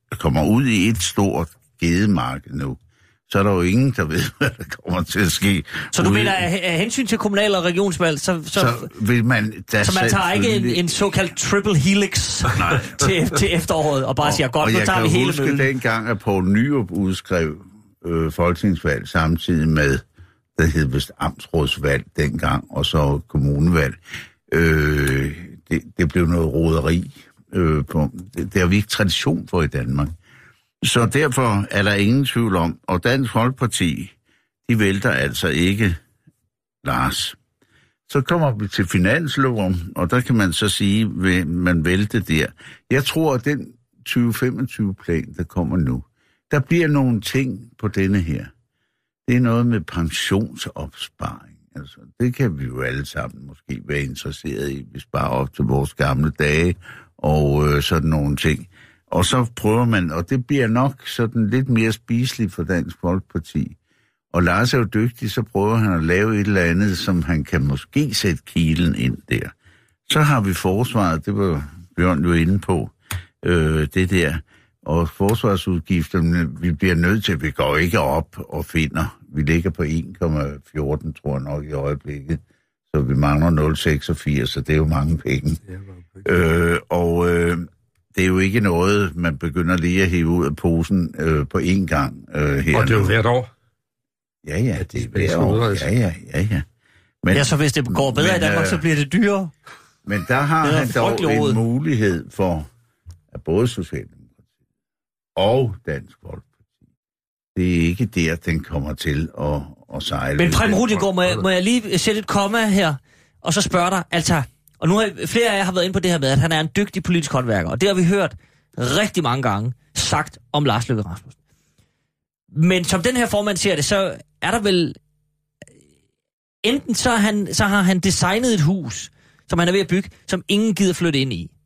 kommer ud i et stort gedemarked nu, så er der jo ingen, der ved, hvad der kommer til at ske. Så du ude. mener, at af hensyn til kommunal- og regionsvalg, så, så, så vil man... så man tager ikke en, en såkaldt triple helix til, til efteråret, og bare og, siger, godt, nu tager vi hele møllen. Og jeg kan huske dengang, at Poul Nyrup udskrev øh, folketingsvalg samtidig med, der hed vist amtsrådsvalg dengang, og så kommunevalg. Øh, det, det blev noget roderi. Øh, på, det, det har vi ikke tradition for i Danmark. Så derfor er der ingen tvivl om, og Dansk Folkeparti, de vælter altså ikke Lars. Så kommer vi til finansloven, og der kan man så sige, at man vælte der. Jeg tror, at den tyve femogtyve-plan, der kommer nu, der bliver nogle ting på denne her. Det er noget med pensionsopsparing. Altså, det kan vi jo alle sammen måske være interesseret i, vi sparer op til vores gamle dage, og øh, sådan nogle ting. Og så prøver man, og det bliver nok sådan lidt mere spiseligt for Dansk Folkeparti. Og Lars er jo dygtig, så prøver han at lave et eller andet, som han kan måske sætte kilen ind der. Så har vi forsvaret, det var Bjørn jo inde på, øh, det der. Og forsvarsudgifterne, vi bliver nødt til, vi går ikke op og finder. Vi ligger på en komma fjorten, tror jeg nok, i øjeblikket. Så vi mangler nul komma seksogfirs, så det er jo mange penge. Øh, og øh, det er jo ikke noget, man begynder lige at hive ud af posen øh, på én gang. Øh, her og det er jo hvert år. Ja, ja, det er hvert år. Ja, ja, ja, ja. Men, ja, så hvis det går bedre men, i Danmark, så bliver det dyrere. Men der har han dog en råd. mulighed for, at både Socialdemokratiet og Dansk Folkeparti, det er ikke der, den kommer til at, at sejle. Men Preben Rudiengaard, må, må jeg lige sætte et komma her, og så spørge dig, altså, og nu har flere af jer har været inde på det her med, at han er en dygtig politisk håndværker, og det har vi hørt rigtig mange gange sagt om Lars Løkke Rasmussen. Men som den her formand ser det, så er der vel, enten så, han, så har han designet et hus, som han er ved at bygge, som ingen gider flytte ind i.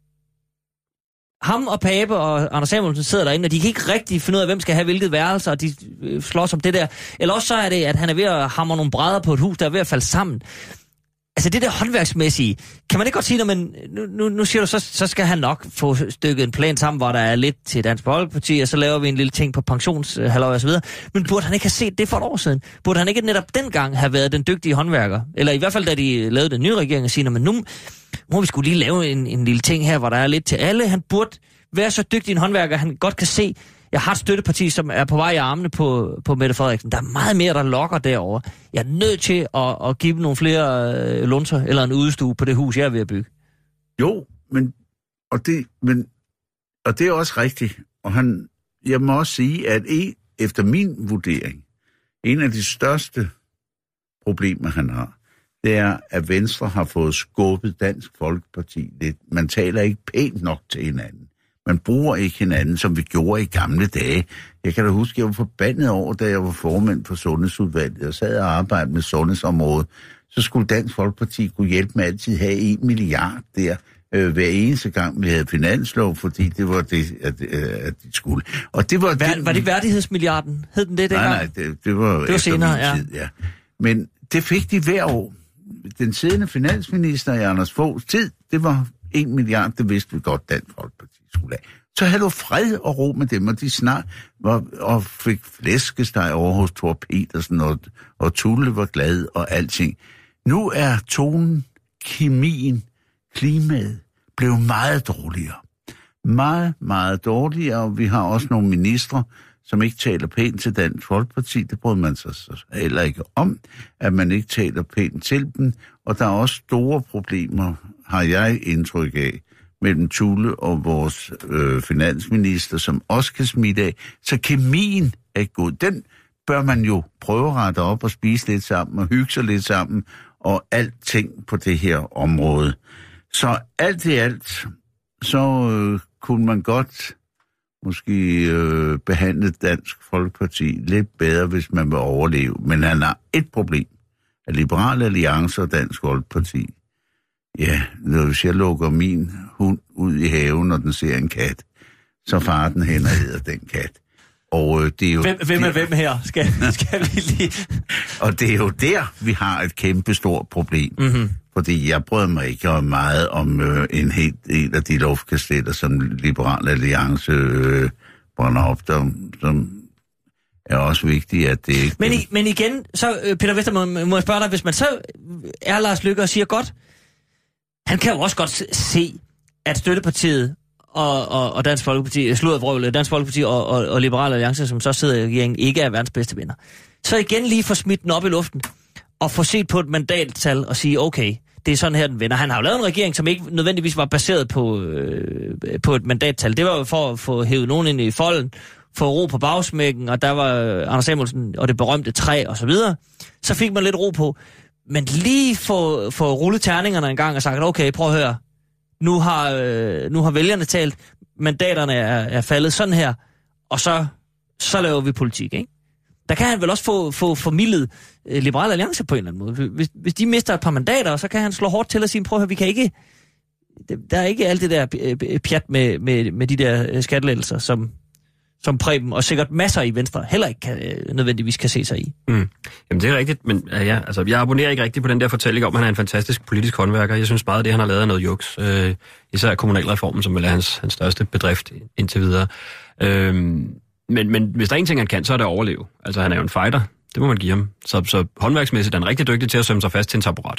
Ham og Pape og Anders Samuelsen sidder derinde, og de kan ikke rigtig finde ud af, hvem skal have hvilket værelse, og de slås om det der. Eller også så er det, at han er ved at hamre nogle brædder på et hus, der er ved at falde sammen. Altså det der håndværksmæssige, kan man ikke godt sige, når man, nu, nu, nu siger du, så, så skal han nok få stykket en plan sammen, hvor der er lidt til Dansk Folkeparti, og så laver vi en lille ting på pensionshalløj og så videre. Men burde han ikke have set det for et år siden? Burde han ikke netop dengang have været den dygtige håndværker? Eller i hvert fald, da de lavede den nye regering, og sige, men nu må vi skulle lige lave en, en lille ting her, hvor der er lidt til alle. Han burde være så dygtig en håndværker, han godt kan se, jeg har et støtteparti, som er på vej i armene på, på Mette Frederiksen. Der er meget mere, der lokker derovre. Jeg er nødt til at, at give dem nogle flere øh, lunser eller en udstue på det hus, jeg er ved at bygge. Jo, men og det, men, og det er også rigtigt. Og han, jeg må også sige, at en, efter min vurdering, en af de største problemer, han har, det er, at Venstre har fået skubbet Dansk Folkeparti lidt. Man taler ikke pænt nok til hinanden. Man bruger ikke hinanden, som vi gjorde i gamle dage. Jeg kan da huske, at jeg var forbandet over, da jeg var formand for Sundhedsudvalget og sad og arbejdede med sundhedsområdet. Så skulle Dansk Folkeparti kunne hjælpe med altid have en milliard der øh, hver eneste gang, vi havde finanslov, fordi det var det, at, at de skulle. Og det var, Vær, det, var det værdighedsmilliarden? Hed den det dengang? Nej, nej, det, det var, det var senere, ja. Tid, ja. Men det fik de hver år. Den siddende finansminister i Anders Foghs tid, det var en milliard, det vidste vi godt, Dansk Folkeparti skulle have. Så havde du fred og ro med dem, og de snart var, og fik flæskesteg over hos Thor Petersen, og, og Tulle var glad og alting. Nu er tonen, kemien, klimaet blevet meget dårligere. Meget, meget dårligere, og vi har også nogle ministre, som ikke taler pænt til Dansk Folkeparti. Det bryder man sig så heller ikke om, at man ikke taler pænt til dem. Og der er også store problemer, har jeg indtryk af, mellem Tulle og vores øh, finansminister, som også kan smitte af. Så kemien er god. Den bør man jo prøve at rette op og spise lidt sammen og hygge sig lidt sammen og alting på det her område. Så alt i alt, så øh, kunne man godt måske øh, behandle Dansk Folkeparti lidt bedre, hvis man vil overleve. Men han har et problem. At Liberale Alliance og Dansk Folkeparti, ja, hvis jeg lukker min hund ud i haven, og den ser en kat, så farer den hen og hedder den kat. Og øh, det er jo... Hvem, hvem er hvem her? Skal, skal vi lige... Og det er jo der, vi har et kæmpe stort problem. Mm-hmm. Fordi jeg brød mig ikke meget om øh, en helt en af de luftkastetter, som Liberal Alliance øh, brænder op, der, der er også vigtigt, at det ikke... Men, i, men igen, så Peter Westermann, må jeg spørge dig, hvis man så er Lars Løkke og siger godt, han kan jo også godt se, at Støttepartiet og, og, og Dansk Folkeparti, sluddervrøvle, Dansk Folkeparti og, og, og Liberal Alliance, som så sidder i regeringen, ikke er verdens bedste venner. Så igen lige få smidt den op i luften, og få set på et mandattal og sige, okay, det er sådan her, den vender. Han har jo lavet en regering, som ikke nødvendigvis var baseret på, øh, på et mandattal. Det var jo for at få hævet nogen ind i folden, få ro på bagsmækken, og der var Anders Samuelsen og det berømte træ og så videre. Så fik man lidt ro på. Men lige få, få rullet terningerne en gang og sagt, okay, prøv at høre, nu har, øh, nu har vælgerne talt, mandaterne er, er faldet sådan her, og så, så laver vi politik, ikke? Der kan han vel også få, få formidlet øh, Liberal Alliance på en eller anden måde. Hvis, hvis de mister et par mandater, så kan han slå hårdt til og sige, prøv at høre, vi kan ikke... Der er ikke alt det der pjat med, med, med de der skattelettelser, som, som Preben, og sikkert masser i Venstre, heller ikke kan, nødvendigvis kan se sig i. Mm. Jamen det er rigtigt, men ja, altså, jeg abonnerer ikke rigtigt på den der fortælling om, at han er en fantastisk politisk håndværker. Jeg synes meget, at det, han har lavet, er noget juks. Øh, især kommunalreformen, som vel er hans, hans største bedrift indtil videre. Øh, men, men hvis der er en ting, han kan, så er det at overleve. Altså han er jo en fighter. Det må man give ham. Så, så håndværksmæssigt er han rigtig dygtig til at sømme sig fast til en taburet.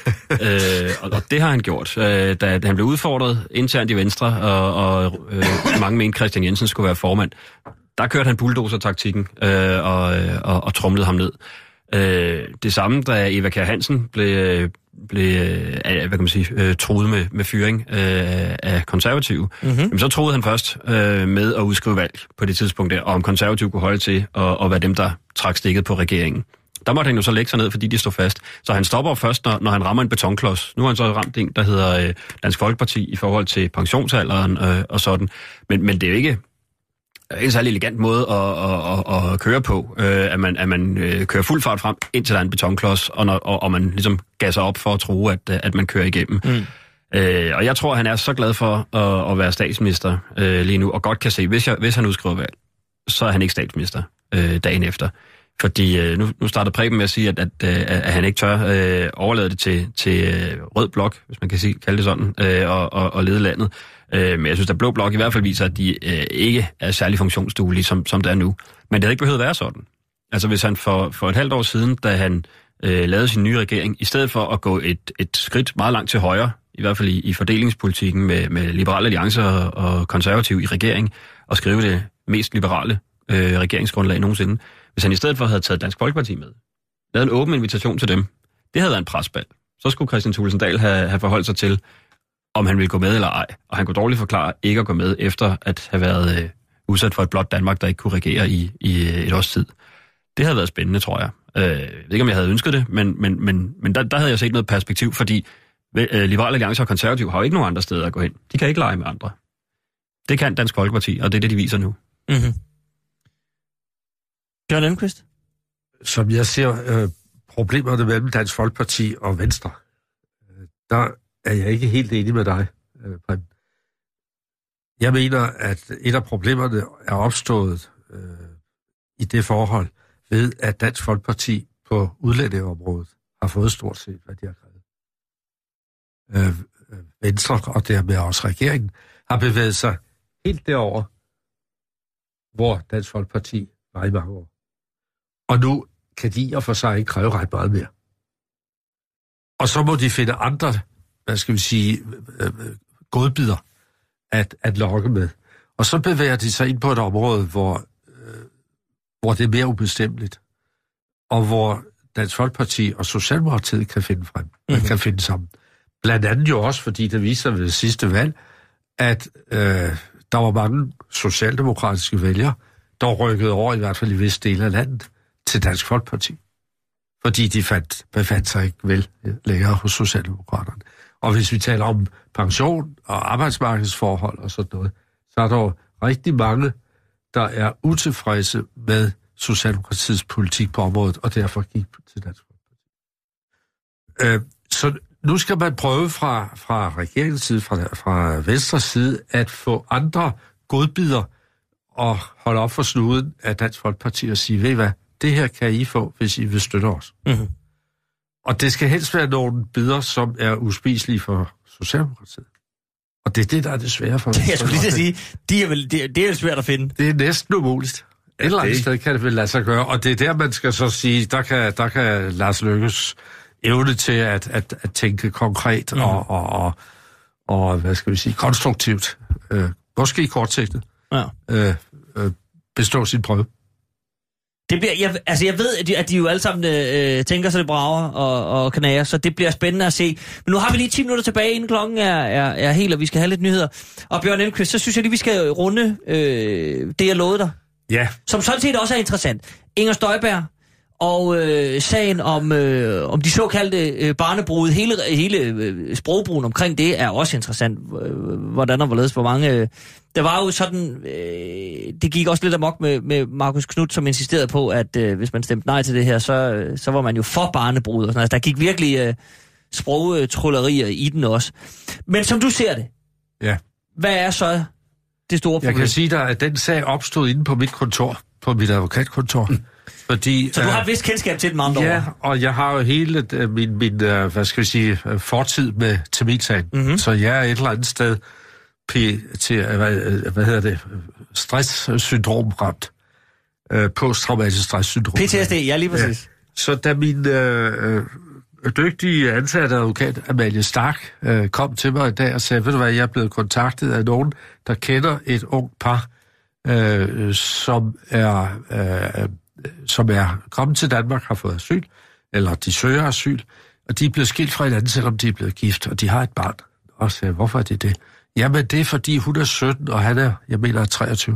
øh, og, og det har han gjort. Øh, da, da han blev udfordret internt i Venstre, og, og øh, mange mente, Christian Jensen skulle være formand, der kørte han bulldozer-taktikken øh, og, og, og tromlede ham ned. Øh, det samme, da Eva Kjær Hansen blev, blev øh, hvad kan man sige, øh, truet med, med fyring øh, af konservative, mm-hmm. jamen, så troede han først øh, med at udskrive valg på det tidspunkt der, og om konservative kunne holde til at, at være dem, der trak stikket på regeringen. Der måtte han jo så lægge sig ned, fordi de stod fast. Så han stopper først, når, når han rammer en betonklods. Nu har han så ramt en, der hedder øh, Dansk Folkeparti i forhold til pensionsalderen øh, og sådan. Men, men det er jo ikke... en særlig elegant måde at, at, at, at køre på, øh, at man, at man øh, kører fuld fart frem, indtil der er en betonklods, og, når, og, og man ligesom gasser op for at tro, at, at man kører igennem. Mm. Øh, og jeg tror, han er så glad for at, at være statsminister øh, lige nu, og godt kan se, hvis, jeg, hvis han udskriver valg, så er han ikke statsminister øh, dagen efter. Fordi øh, nu, nu startede Preben med at sige, at, at, at han ikke tør øh, overlade det til, til øh, rød blok, hvis man kan sige, kalde det sådan, øh, og, og, og lede landet. Øh, men jeg synes, at blå blok i hvert fald viser, at de øh, ikke er særlig funktionsduelige, som, som det er nu. Men det havde ikke behøvet at være sådan. Altså hvis han for, for et halvt år siden, da han øh, lavede sin nye regering, i stedet for at gå et, et skridt meget langt til højre, i hvert fald i, i fordelingspolitikken med, med Liberale Alliance og, og konservativ i regering, og skrive det mest liberale øh, regeringsgrundlag nogensinde, hvis han i stedet for havde taget Dansk Folkeparti med, lavet en åben invitation til dem, det havde været en presbal. Så skulle Kristian Thulesen Dahl have, have forholdt sig til, om han ville gå med eller ej. Og han kunne dårligt forklare ikke at gå med, efter at have været øh, udsat for et blot Danmark, der ikke kunne regere i, i et års tid. Det havde været spændende, tror jeg. Øh, jeg ved ikke, om jeg havde ønsket det, men, men, men, men der, der havde jeg set noget perspektiv, fordi øh, Liberale Alliance og Konservativ har jo ikke nogen andre steder at gå hen. De kan ikke lege med andre. Det kan Dansk Folkeparti, og det er det, de viser nu. Mm-hmm. John Enquist? Som jeg ser øh, problemerne mellem Dansk Folkeparti og Venstre, øh, der er jeg ikke helt enig med dig, øh, Preben. Jeg mener, at et af problemerne er opstået øh, i det forhold ved, at Dansk Folkeparti på udlændingeområdet har fået stort set, hvad de har krævet. Øh, Venstre, og dermed også regeringen, har bevæget sig helt derover, hvor Dansk Folkeparti var i mange år. Og nu kan de og for sig ikke kræve ret meget mere. Og så må de finde andre, hvad skal vi sige, godbidder at, at lokke med. Og så bevæger de sig ind på et område, hvor, øh, hvor det er mere ubestemmeligt, og hvor Dansk Folkeparti og Socialdemokratiet kan finde frem, mm-hmm. kan finde sammen. Blandt andet jo også, fordi det viser ved det sidste valg, at øh, der var mange socialdemokratiske vælgere, der rykkede over, i hvert fald i visse dele af landet, til Dansk Folkeparti. Fordi de fandt, befandt sig ikke vel længere hos Socialdemokraterne. Og hvis vi taler om pension og arbejdsmarkedsforhold og sådan noget, så er der rigtig mange, der er utilfredse med Socialdemokratiets politik på området, og derfor gik til Dansk Folkeparti. Øh, så nu skal man prøve fra, fra regeringens side, fra, fra Venstres side, at få andre godbidder og holde op for snuden af Dansk Folkeparti og sige, ved I hvad, det her kan I få, hvis I vil støtte os. Mm-hmm. Og det skal helst være nogle bidder, som er uspiselige for Socialdemokratiet. Og det er det, der er det svære for Jeg skulle lige til at sige, de er vel, det, det er svært at finde. Det er næsten umuligt. Et eller andet sted kan det vel lade sig gøre, og det er der, man skal så sige, der kan, der kan Lars Løkkes evne til at, at, at tænke konkret mm. og, og, og, og, hvad skal vi sige, konstruktivt, øh, måske kortsigtet, ja. øh, øh, bestå sin prøve. Det bliver, jeg, altså jeg ved, at de, at de jo alle sammen øh, tænker sig det brager og, og knager, så det bliver spændende at se. Men nu har vi lige ti minutter tilbage, inden klokken er, er, er helt, og vi skal have lidt nyheder. Og Bjørn Elmqvist, så synes jeg lige, vi skal runde øh, det, jeg lovede dig. Ja. Som sådan set også er interessant. Inger Støjberg og øh, sagen om, øh, om de såkaldte øh, barnebrud, hele, hele øh, sprogbrugen omkring det er også interessant. Hvordan og hvorledes, hvor mange... Øh, der var jo sådan... Øh, det gik også lidt amok med, med Marcus Knudt, som insisterede på, at øh, hvis man stemte nej til det her, så, øh, så var man jo for barnebrud. Og sådan. Altså, der gik virkelig øh, sprogtryllerier i den også. Men som du ser det, ja. Hvad er så det store problem? Jeg kan sige dig, at den sag opstod inde på mit kontor, på mit advokatkontor. Mm. Fordi, så du har et vist kendskab til den med andre ja, år? Og jeg har jo hele uh, min, min uh, hvad skal vi sige, uh, fortid med Tamilsagen. Mm-hmm. Så jeg er et eller andet sted p- til, uh, hvad, uh, hvad hedder det, stresssyndrom ramt. Uh, posttraumatisk stresssyndrom. P T S D, ja, lige præcis. Ja. Så da min uh, uh, dygtige ansatte advokat, Amalie Stark, uh, kom til mig en dag og sagde, ved du hvad, jeg er blevet kontaktet af nogen, der kender et ungt par, uh, som er... Uh, som er kommet til Danmark, har fået asyl, eller de søger asyl, og de er blevet skilt fra hinanden, selvom de er blevet gift, og de har et barn. Og så hvorfor er det det? Jamen, det er, fordi hun er sytten, og han er, jeg mener, er treogtyve.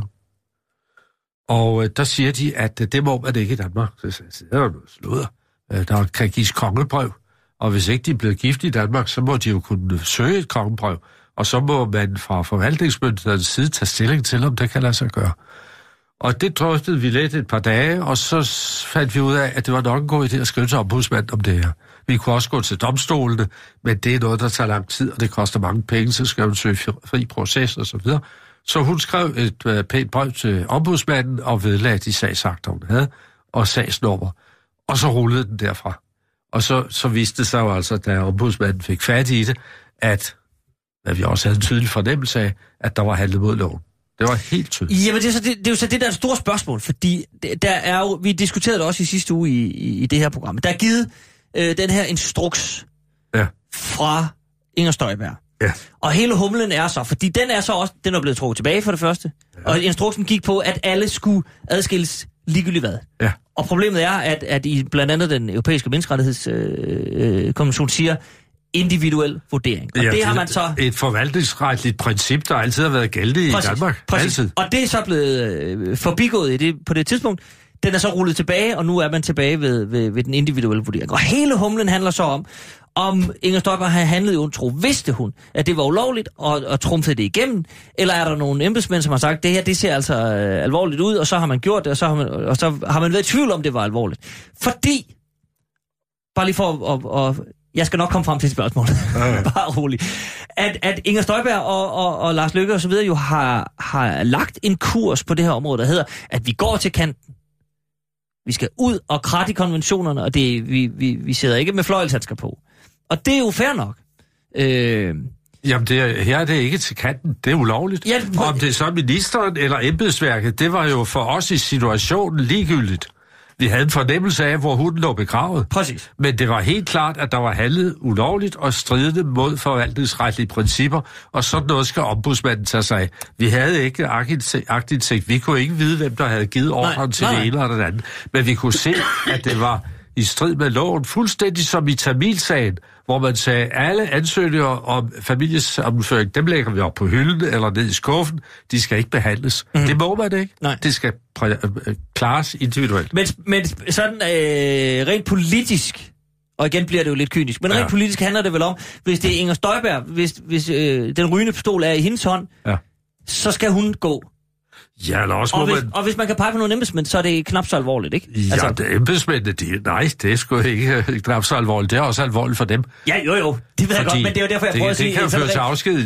Og øh, der siger de, at øh, det må man ikke i Danmark. Så siger jeg, det er jo noget sludder. Øh, der kan gives kongebrev, og hvis ikke de er blevet gift i Danmark, så må de jo kunne søge et kongebrev, og så må man fra forvaltningsmyndighedens side tage stilling til, om det kan lade sig gøre. Og det drøftede vi lidt et par dage, og så fandt vi ud af, at det var nok en god idé at skrive til ombudsmanden om det her. Vi kunne også gå til domstolene, men det er noget, der tager lang tid, og det koster mange penge, så skal man søge fri proces og så videre. Så hun skrev et uh, pænt brev til ombudsmanden og vedlagde de sagsakter, hun havde, og sagsnummer. Og så rullede den derfra. Og så, så viste det sig jo altså, da ombudsmanden fik fat i det, at, hvad vi også havde en tydelig fornemmelse af, at der var handlet mod loven. Det var helt tydeligt. Jamen, det er, så det, det er jo så det, der er et stort spørgsmål, fordi der er jo, vi diskuterede det også i sidste uge i, i, i det her program. Der er givet øh, den her instruks ja. fra Inger Støjberg. Ja. Og hele humlen er så, fordi den er så også, den er blevet trukket tilbage for det første, ja. Og instruksen gik på, at alle skulle adskilles ligegyldigt hvad. Ja. Og problemet er, at, at i blandt andet den europæiske menneskerettighedskonvention øh, siger, individuel vurdering. Og ja, det har man så... Et forvaltningsretligt princip, der altid har været gældende præcis, i Danmark. Præcis. Altid. Og det er så blevet øh, forbigået i det, på det tidspunkt. Den er så rullet tilbage, og nu er man tilbage ved, ved, ved den individuelle vurdering. Og hele humlen handler så om, om Inger Støjberg har handlet i ondtro. Vidste hun, at det var ulovligt, og, og trumfede det igennem? Eller er der nogle embedsmænd, som har sagt, det her det ser altså øh, alvorligt ud, og så har man gjort det, og så har man, og så har man været i tvivl om, det var alvorligt. Fordi, bare lige for at... at jeg skal nok komme frem til et spørgsmål. Ja. Bare roligt. At, at Inger Støjberg og, og, og Lars Løkke og så videre jo har, har lagt en kurs på det her område, der hedder, at vi går til kanten. Vi skal ud og kratte i konventionerne, og det, vi, vi, vi sidder ikke med fløjelshandsker på. Og det er jo fair nok. Øh... Jamen, det er, her er det ikke til kanten. Det er ulovligt. Ja, men... Om det er så ministeren eller embedsværket, det var jo for os i situationen ligegyldigt. Vi havde en fornemmelse af, hvor hunden lå begravet. Præcis. Men det var helt klart, at der var handlet ulovligt og stridende mod forvaltningsretlige principper, og sådan noget skal ombudsmanden tage sig af. Vi havde ikke aktindsigt. Vi kunne ikke vide, hvem der havde givet ordren til nej. det ene eller det andet. Men vi kunne se, at det var i strid med loven, fuldstændig som i Tamilsagen, hvor man sagde, at alle ansøgninger om familiesammenføring, dem lægger vi op på hylden eller ned i skuffen. De skal ikke behandles. Mm. Det må man ikke. Nej. Det skal præ- klares individuelt. Men, men sådan øh, rent politisk, og igen bliver det jo lidt kynisk, men ja. rent politisk handler det vel om, hvis det er Inger Støjberg, hvis, hvis øh, den rygende pistol er i hendes hånd, ja. så skal hun gå. Ja, eller også og, må hvis, man... og hvis man kan pege på nogle embedsmænd, så er det knap så alvorligt, ikke? Ja, altså... det embedsmændene, de, nej, det er sgu ikke knap så alvorligt. Det er også alvorligt for dem. Ja, jo jo, det ved jeg Fordi godt, men det er jo derfor, jeg det, prøver at sige... Det kan jo føre til afskedelse.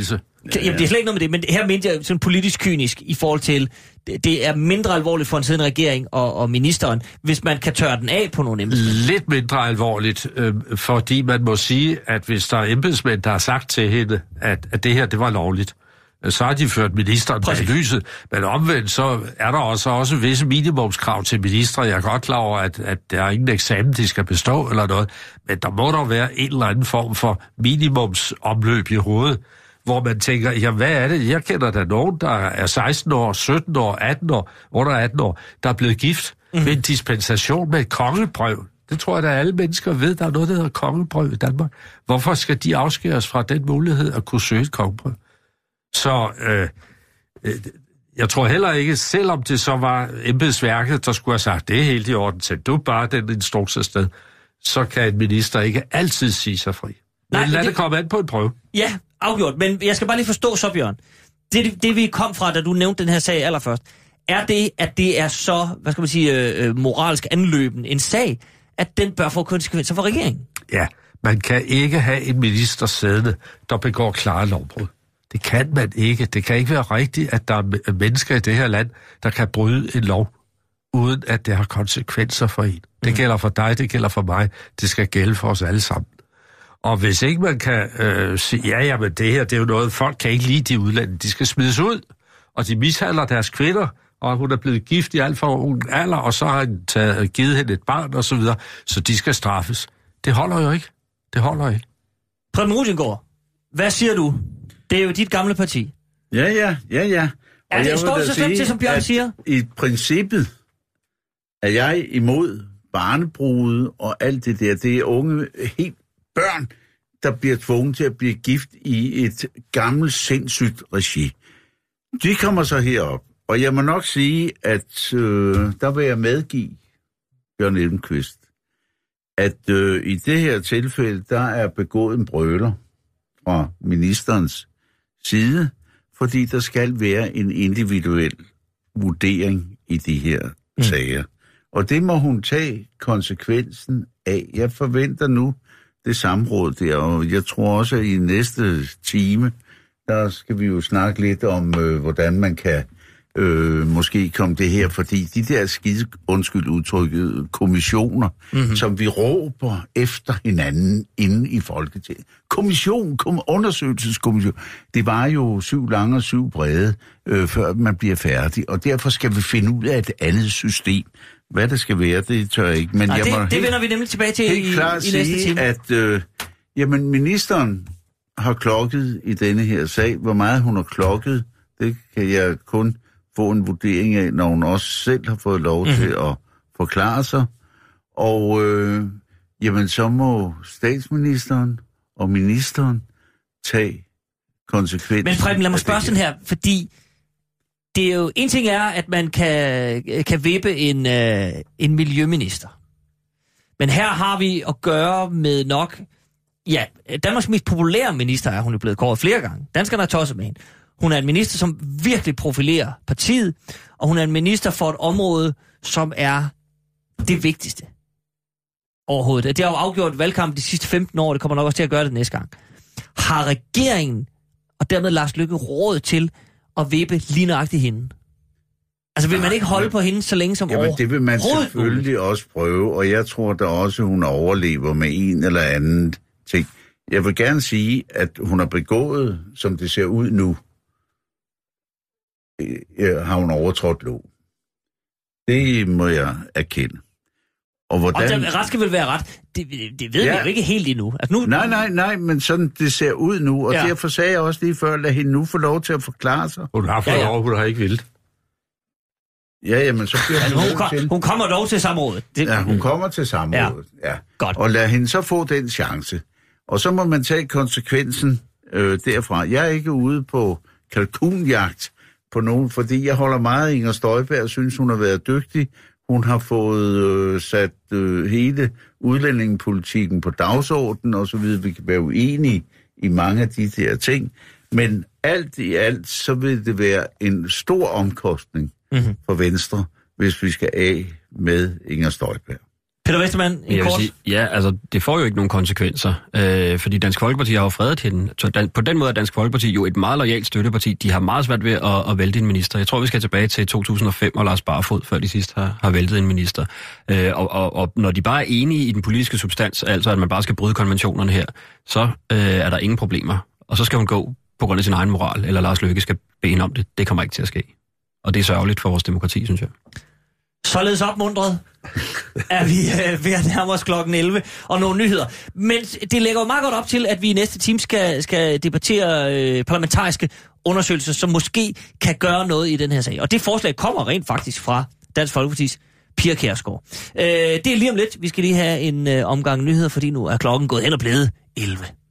Jamen, det er slet ikke noget med det, men her mente jeg sådan politisk kynisk i forhold til, det, det er mindre alvorligt for en siddende regering og, og ministeren, hvis man kan tørre den af på nogle embedsmænd. Lidt mindre alvorligt, øh, fordi man må sige, at hvis der er embedsmænd, der har sagt til hende, at, at det her, det var lovligt, så har de ført ministeren bag lyset. Men omvendt, så er der også, også visse minimumskrav til ministre. Jeg er godt klar over, at, at der er ingen eksamen, de skal bestå eller noget. Men der må der være en eller anden form for minimumsomløb i hovedet, hvor man tænker, ja, hvad er det? Jeg kender der nogen, der er seksten år, sytten år, atten år, under atten år, der er blevet gift mm. med en dispensation med et kongebrev. Det tror jeg, at alle mennesker ved, der er noget, der hedder kongebrev i Danmark. Hvorfor skal de afskæres fra den mulighed at kunne søge et kongebrev? Så øh, øh, jeg tror heller ikke, selvom det så var embedsværket, der skulle have sagt, det er helt i orden, så du bare den instruks afsted, så kan en minister ikke altid sige sig fri. Men Nej, lad det... det komme an på en prøve. Ja, afgjort. Men jeg skal bare lige forstå så, Bjørn. Det, det vi kom fra, da du nævnte den her sag allerførst, er det, at det er så, hvad skal man sige, øh, moralsk anløben en sag, at den bør få konsekvenser for regeringen? Ja, man kan ikke have en minister siddende, der begår klare lovbrud. Det kan man ikke. Det kan ikke være rigtigt, at der er mennesker i det her land, der kan bryde en lov, uden at det har konsekvenser for en. Det mm. gælder for dig, det gælder for mig. Det skal gælde for os alle sammen. Og hvis ikke man kan øh, sige, ja, ja, men det her, det er jo noget, folk kan ikke lide de udlændinge. De skal smides ud, og de mishandler deres kvinder, og hun er blevet gift i alt for ung alder, og så har han taget, givet hende et barn, og så videre. Så de skal straffes. Det holder jo ikke. Det holder ikke. Preben Rudiengaard, hvad siger du? Det er jo dit gamle parti. Ja, ja, ja, ja. Og er det stort så slemt til, som Bjørn siger? I princippet er jeg imod barnebrude og alt det der. Det er unge, helt børn, der bliver tvunget til at blive gift i et gammelt, sindssygt regi. De kommer så herop, og jeg må nok sige, at øh, der vil jeg medgive Bjørn Elmqvist, at øh, i det her tilfælde, der er begået en brøler fra ministerens side, fordi der skal være en individuel vurdering i de her mm. sager. Og det må hun tage konsekvensen af. Jeg forventer nu det samråd der, og jeg tror også, at i næste time, der skal vi jo snakke lidt om, øh, hvordan man kan øh, måske komme det her, fordi de der skide, undskyld udtrykket, kommissioner, mm-hmm. som vi råber efter hinanden inde i Folketinget. Kommission, kom, undersøgelseskommission, det var jo syv lange og syv brede, øh, før man bliver færdig, og derfor skal vi finde ud af et andet system. Hvad det skal være, det tør jeg ikke. Men Nej, jeg det, må det helt, vender vi nemlig tilbage til helt i, klart i næste sige, time. at øh, jamen, ministeren har klokket i denne her sag. Hvor meget hun har klokket, det kan jeg kun få en vurdering af, når hun også selv har fået lov mm-hmm. til at forklare sig. Og øh, jamen, så må statsministeren og ministeren tage konsekvenser. Men Preben, lad mig spørge sådan her, fordi det er jo, en ting er, at man kan, kan vippe en, øh, en miljøminister. Men her har vi at gøre med nok, ja, Danmarks mest populære minister er hun er blevet kåret flere gange. Danskerne har tosset med hende. Hun er en minister, som virkelig profilerer partiet, og hun er en minister for et område, som er det vigtigste overhovedet. Det har jo afgjort valgkampen de sidste femten år, det kommer nok også til at gøre det næste gang. Har regeringen, og dermed Lars Løkke, råd til at vippe lige nøjagtigt hende? Altså vil man ikke holde på hende så længe som Jamen, overhovedet? Det vil man selvfølgelig også prøve, og jeg tror da også, hun overlever med en eller anden ting. Jeg vil gerne sige, at hun har begået, som det ser ud nu, har hun overtrådt lov. Det må jeg erkende. Og, hvordan... og der, ret skal vel være ret. Det, det ved ja. vi jo ikke helt endnu. Altså nu... Nej, nej, nej, men sådan det ser ud nu, og ja. derfor sagde jeg også lige før, lad hende nu få lov til at forklare sig. Hun har fået ja, ja. lov, hun har ikke vildt. Ja, jamen, så bliver altså, hun, kom, hun kommer dog til samrådet. Det... Ja, hun kommer til samrådet, ja. ja. Godt. Og lad hende så få den chance. Og så må man tage konsekvensen øh, derfra. Jeg er ikke ude på kalkunjagt på nogen, fordi jeg holder meget af Inger Støjberg og synes, hun har været dygtig. Hun har fået øh, sat øh, hele udlændingepolitikken på dagsordenen og så videre. Vi kan være uenige i mange af de der ting. Men alt i alt, så vil det være en stor omkostning mm-hmm. for Venstre, hvis vi skal af med Inger Støjberg. Peter Westermann, en Jeg vil kort... sige, ja, altså, det får jo ikke nogen konsekvenser, øh, fordi Dansk Folkeparti har jo fredet hende. Så dan, på den måde er Dansk Folkeparti jo et meget loyalt støtteparti. De har meget svært ved at, at vælte en minister. Jeg tror, vi skal tilbage til to tusind og fem og Lars Barfoed, før de sidst har, har væltet en minister. Øh, og, og, og når de bare er enige i den politiske substans, altså at man bare skal bryde konventionerne her, så øh, er der ingen problemer. Og så skal hun gå på grund af sin egen moral, eller Lars Løkke skal bede hende om det. Det kommer ikke til at ske. Og det er sørgeligt for vores demokrati, synes jeg. Således opmuntret er vi øh, ved at nærme os klokken elleve og nogle nyheder. Men det lægger jo meget godt op til, at vi i næste time skal, skal debattere øh, parlamentariske undersøgelser, som måske kan gøre noget i den her sag. Og det forslag kommer rent faktisk fra Dansk Folkepartis Pia Kjærsgaard. Øh, det er lige om lidt. Vi skal lige have en øh, omgang nyheder, fordi nu er klokken gået hen og blevet elleve.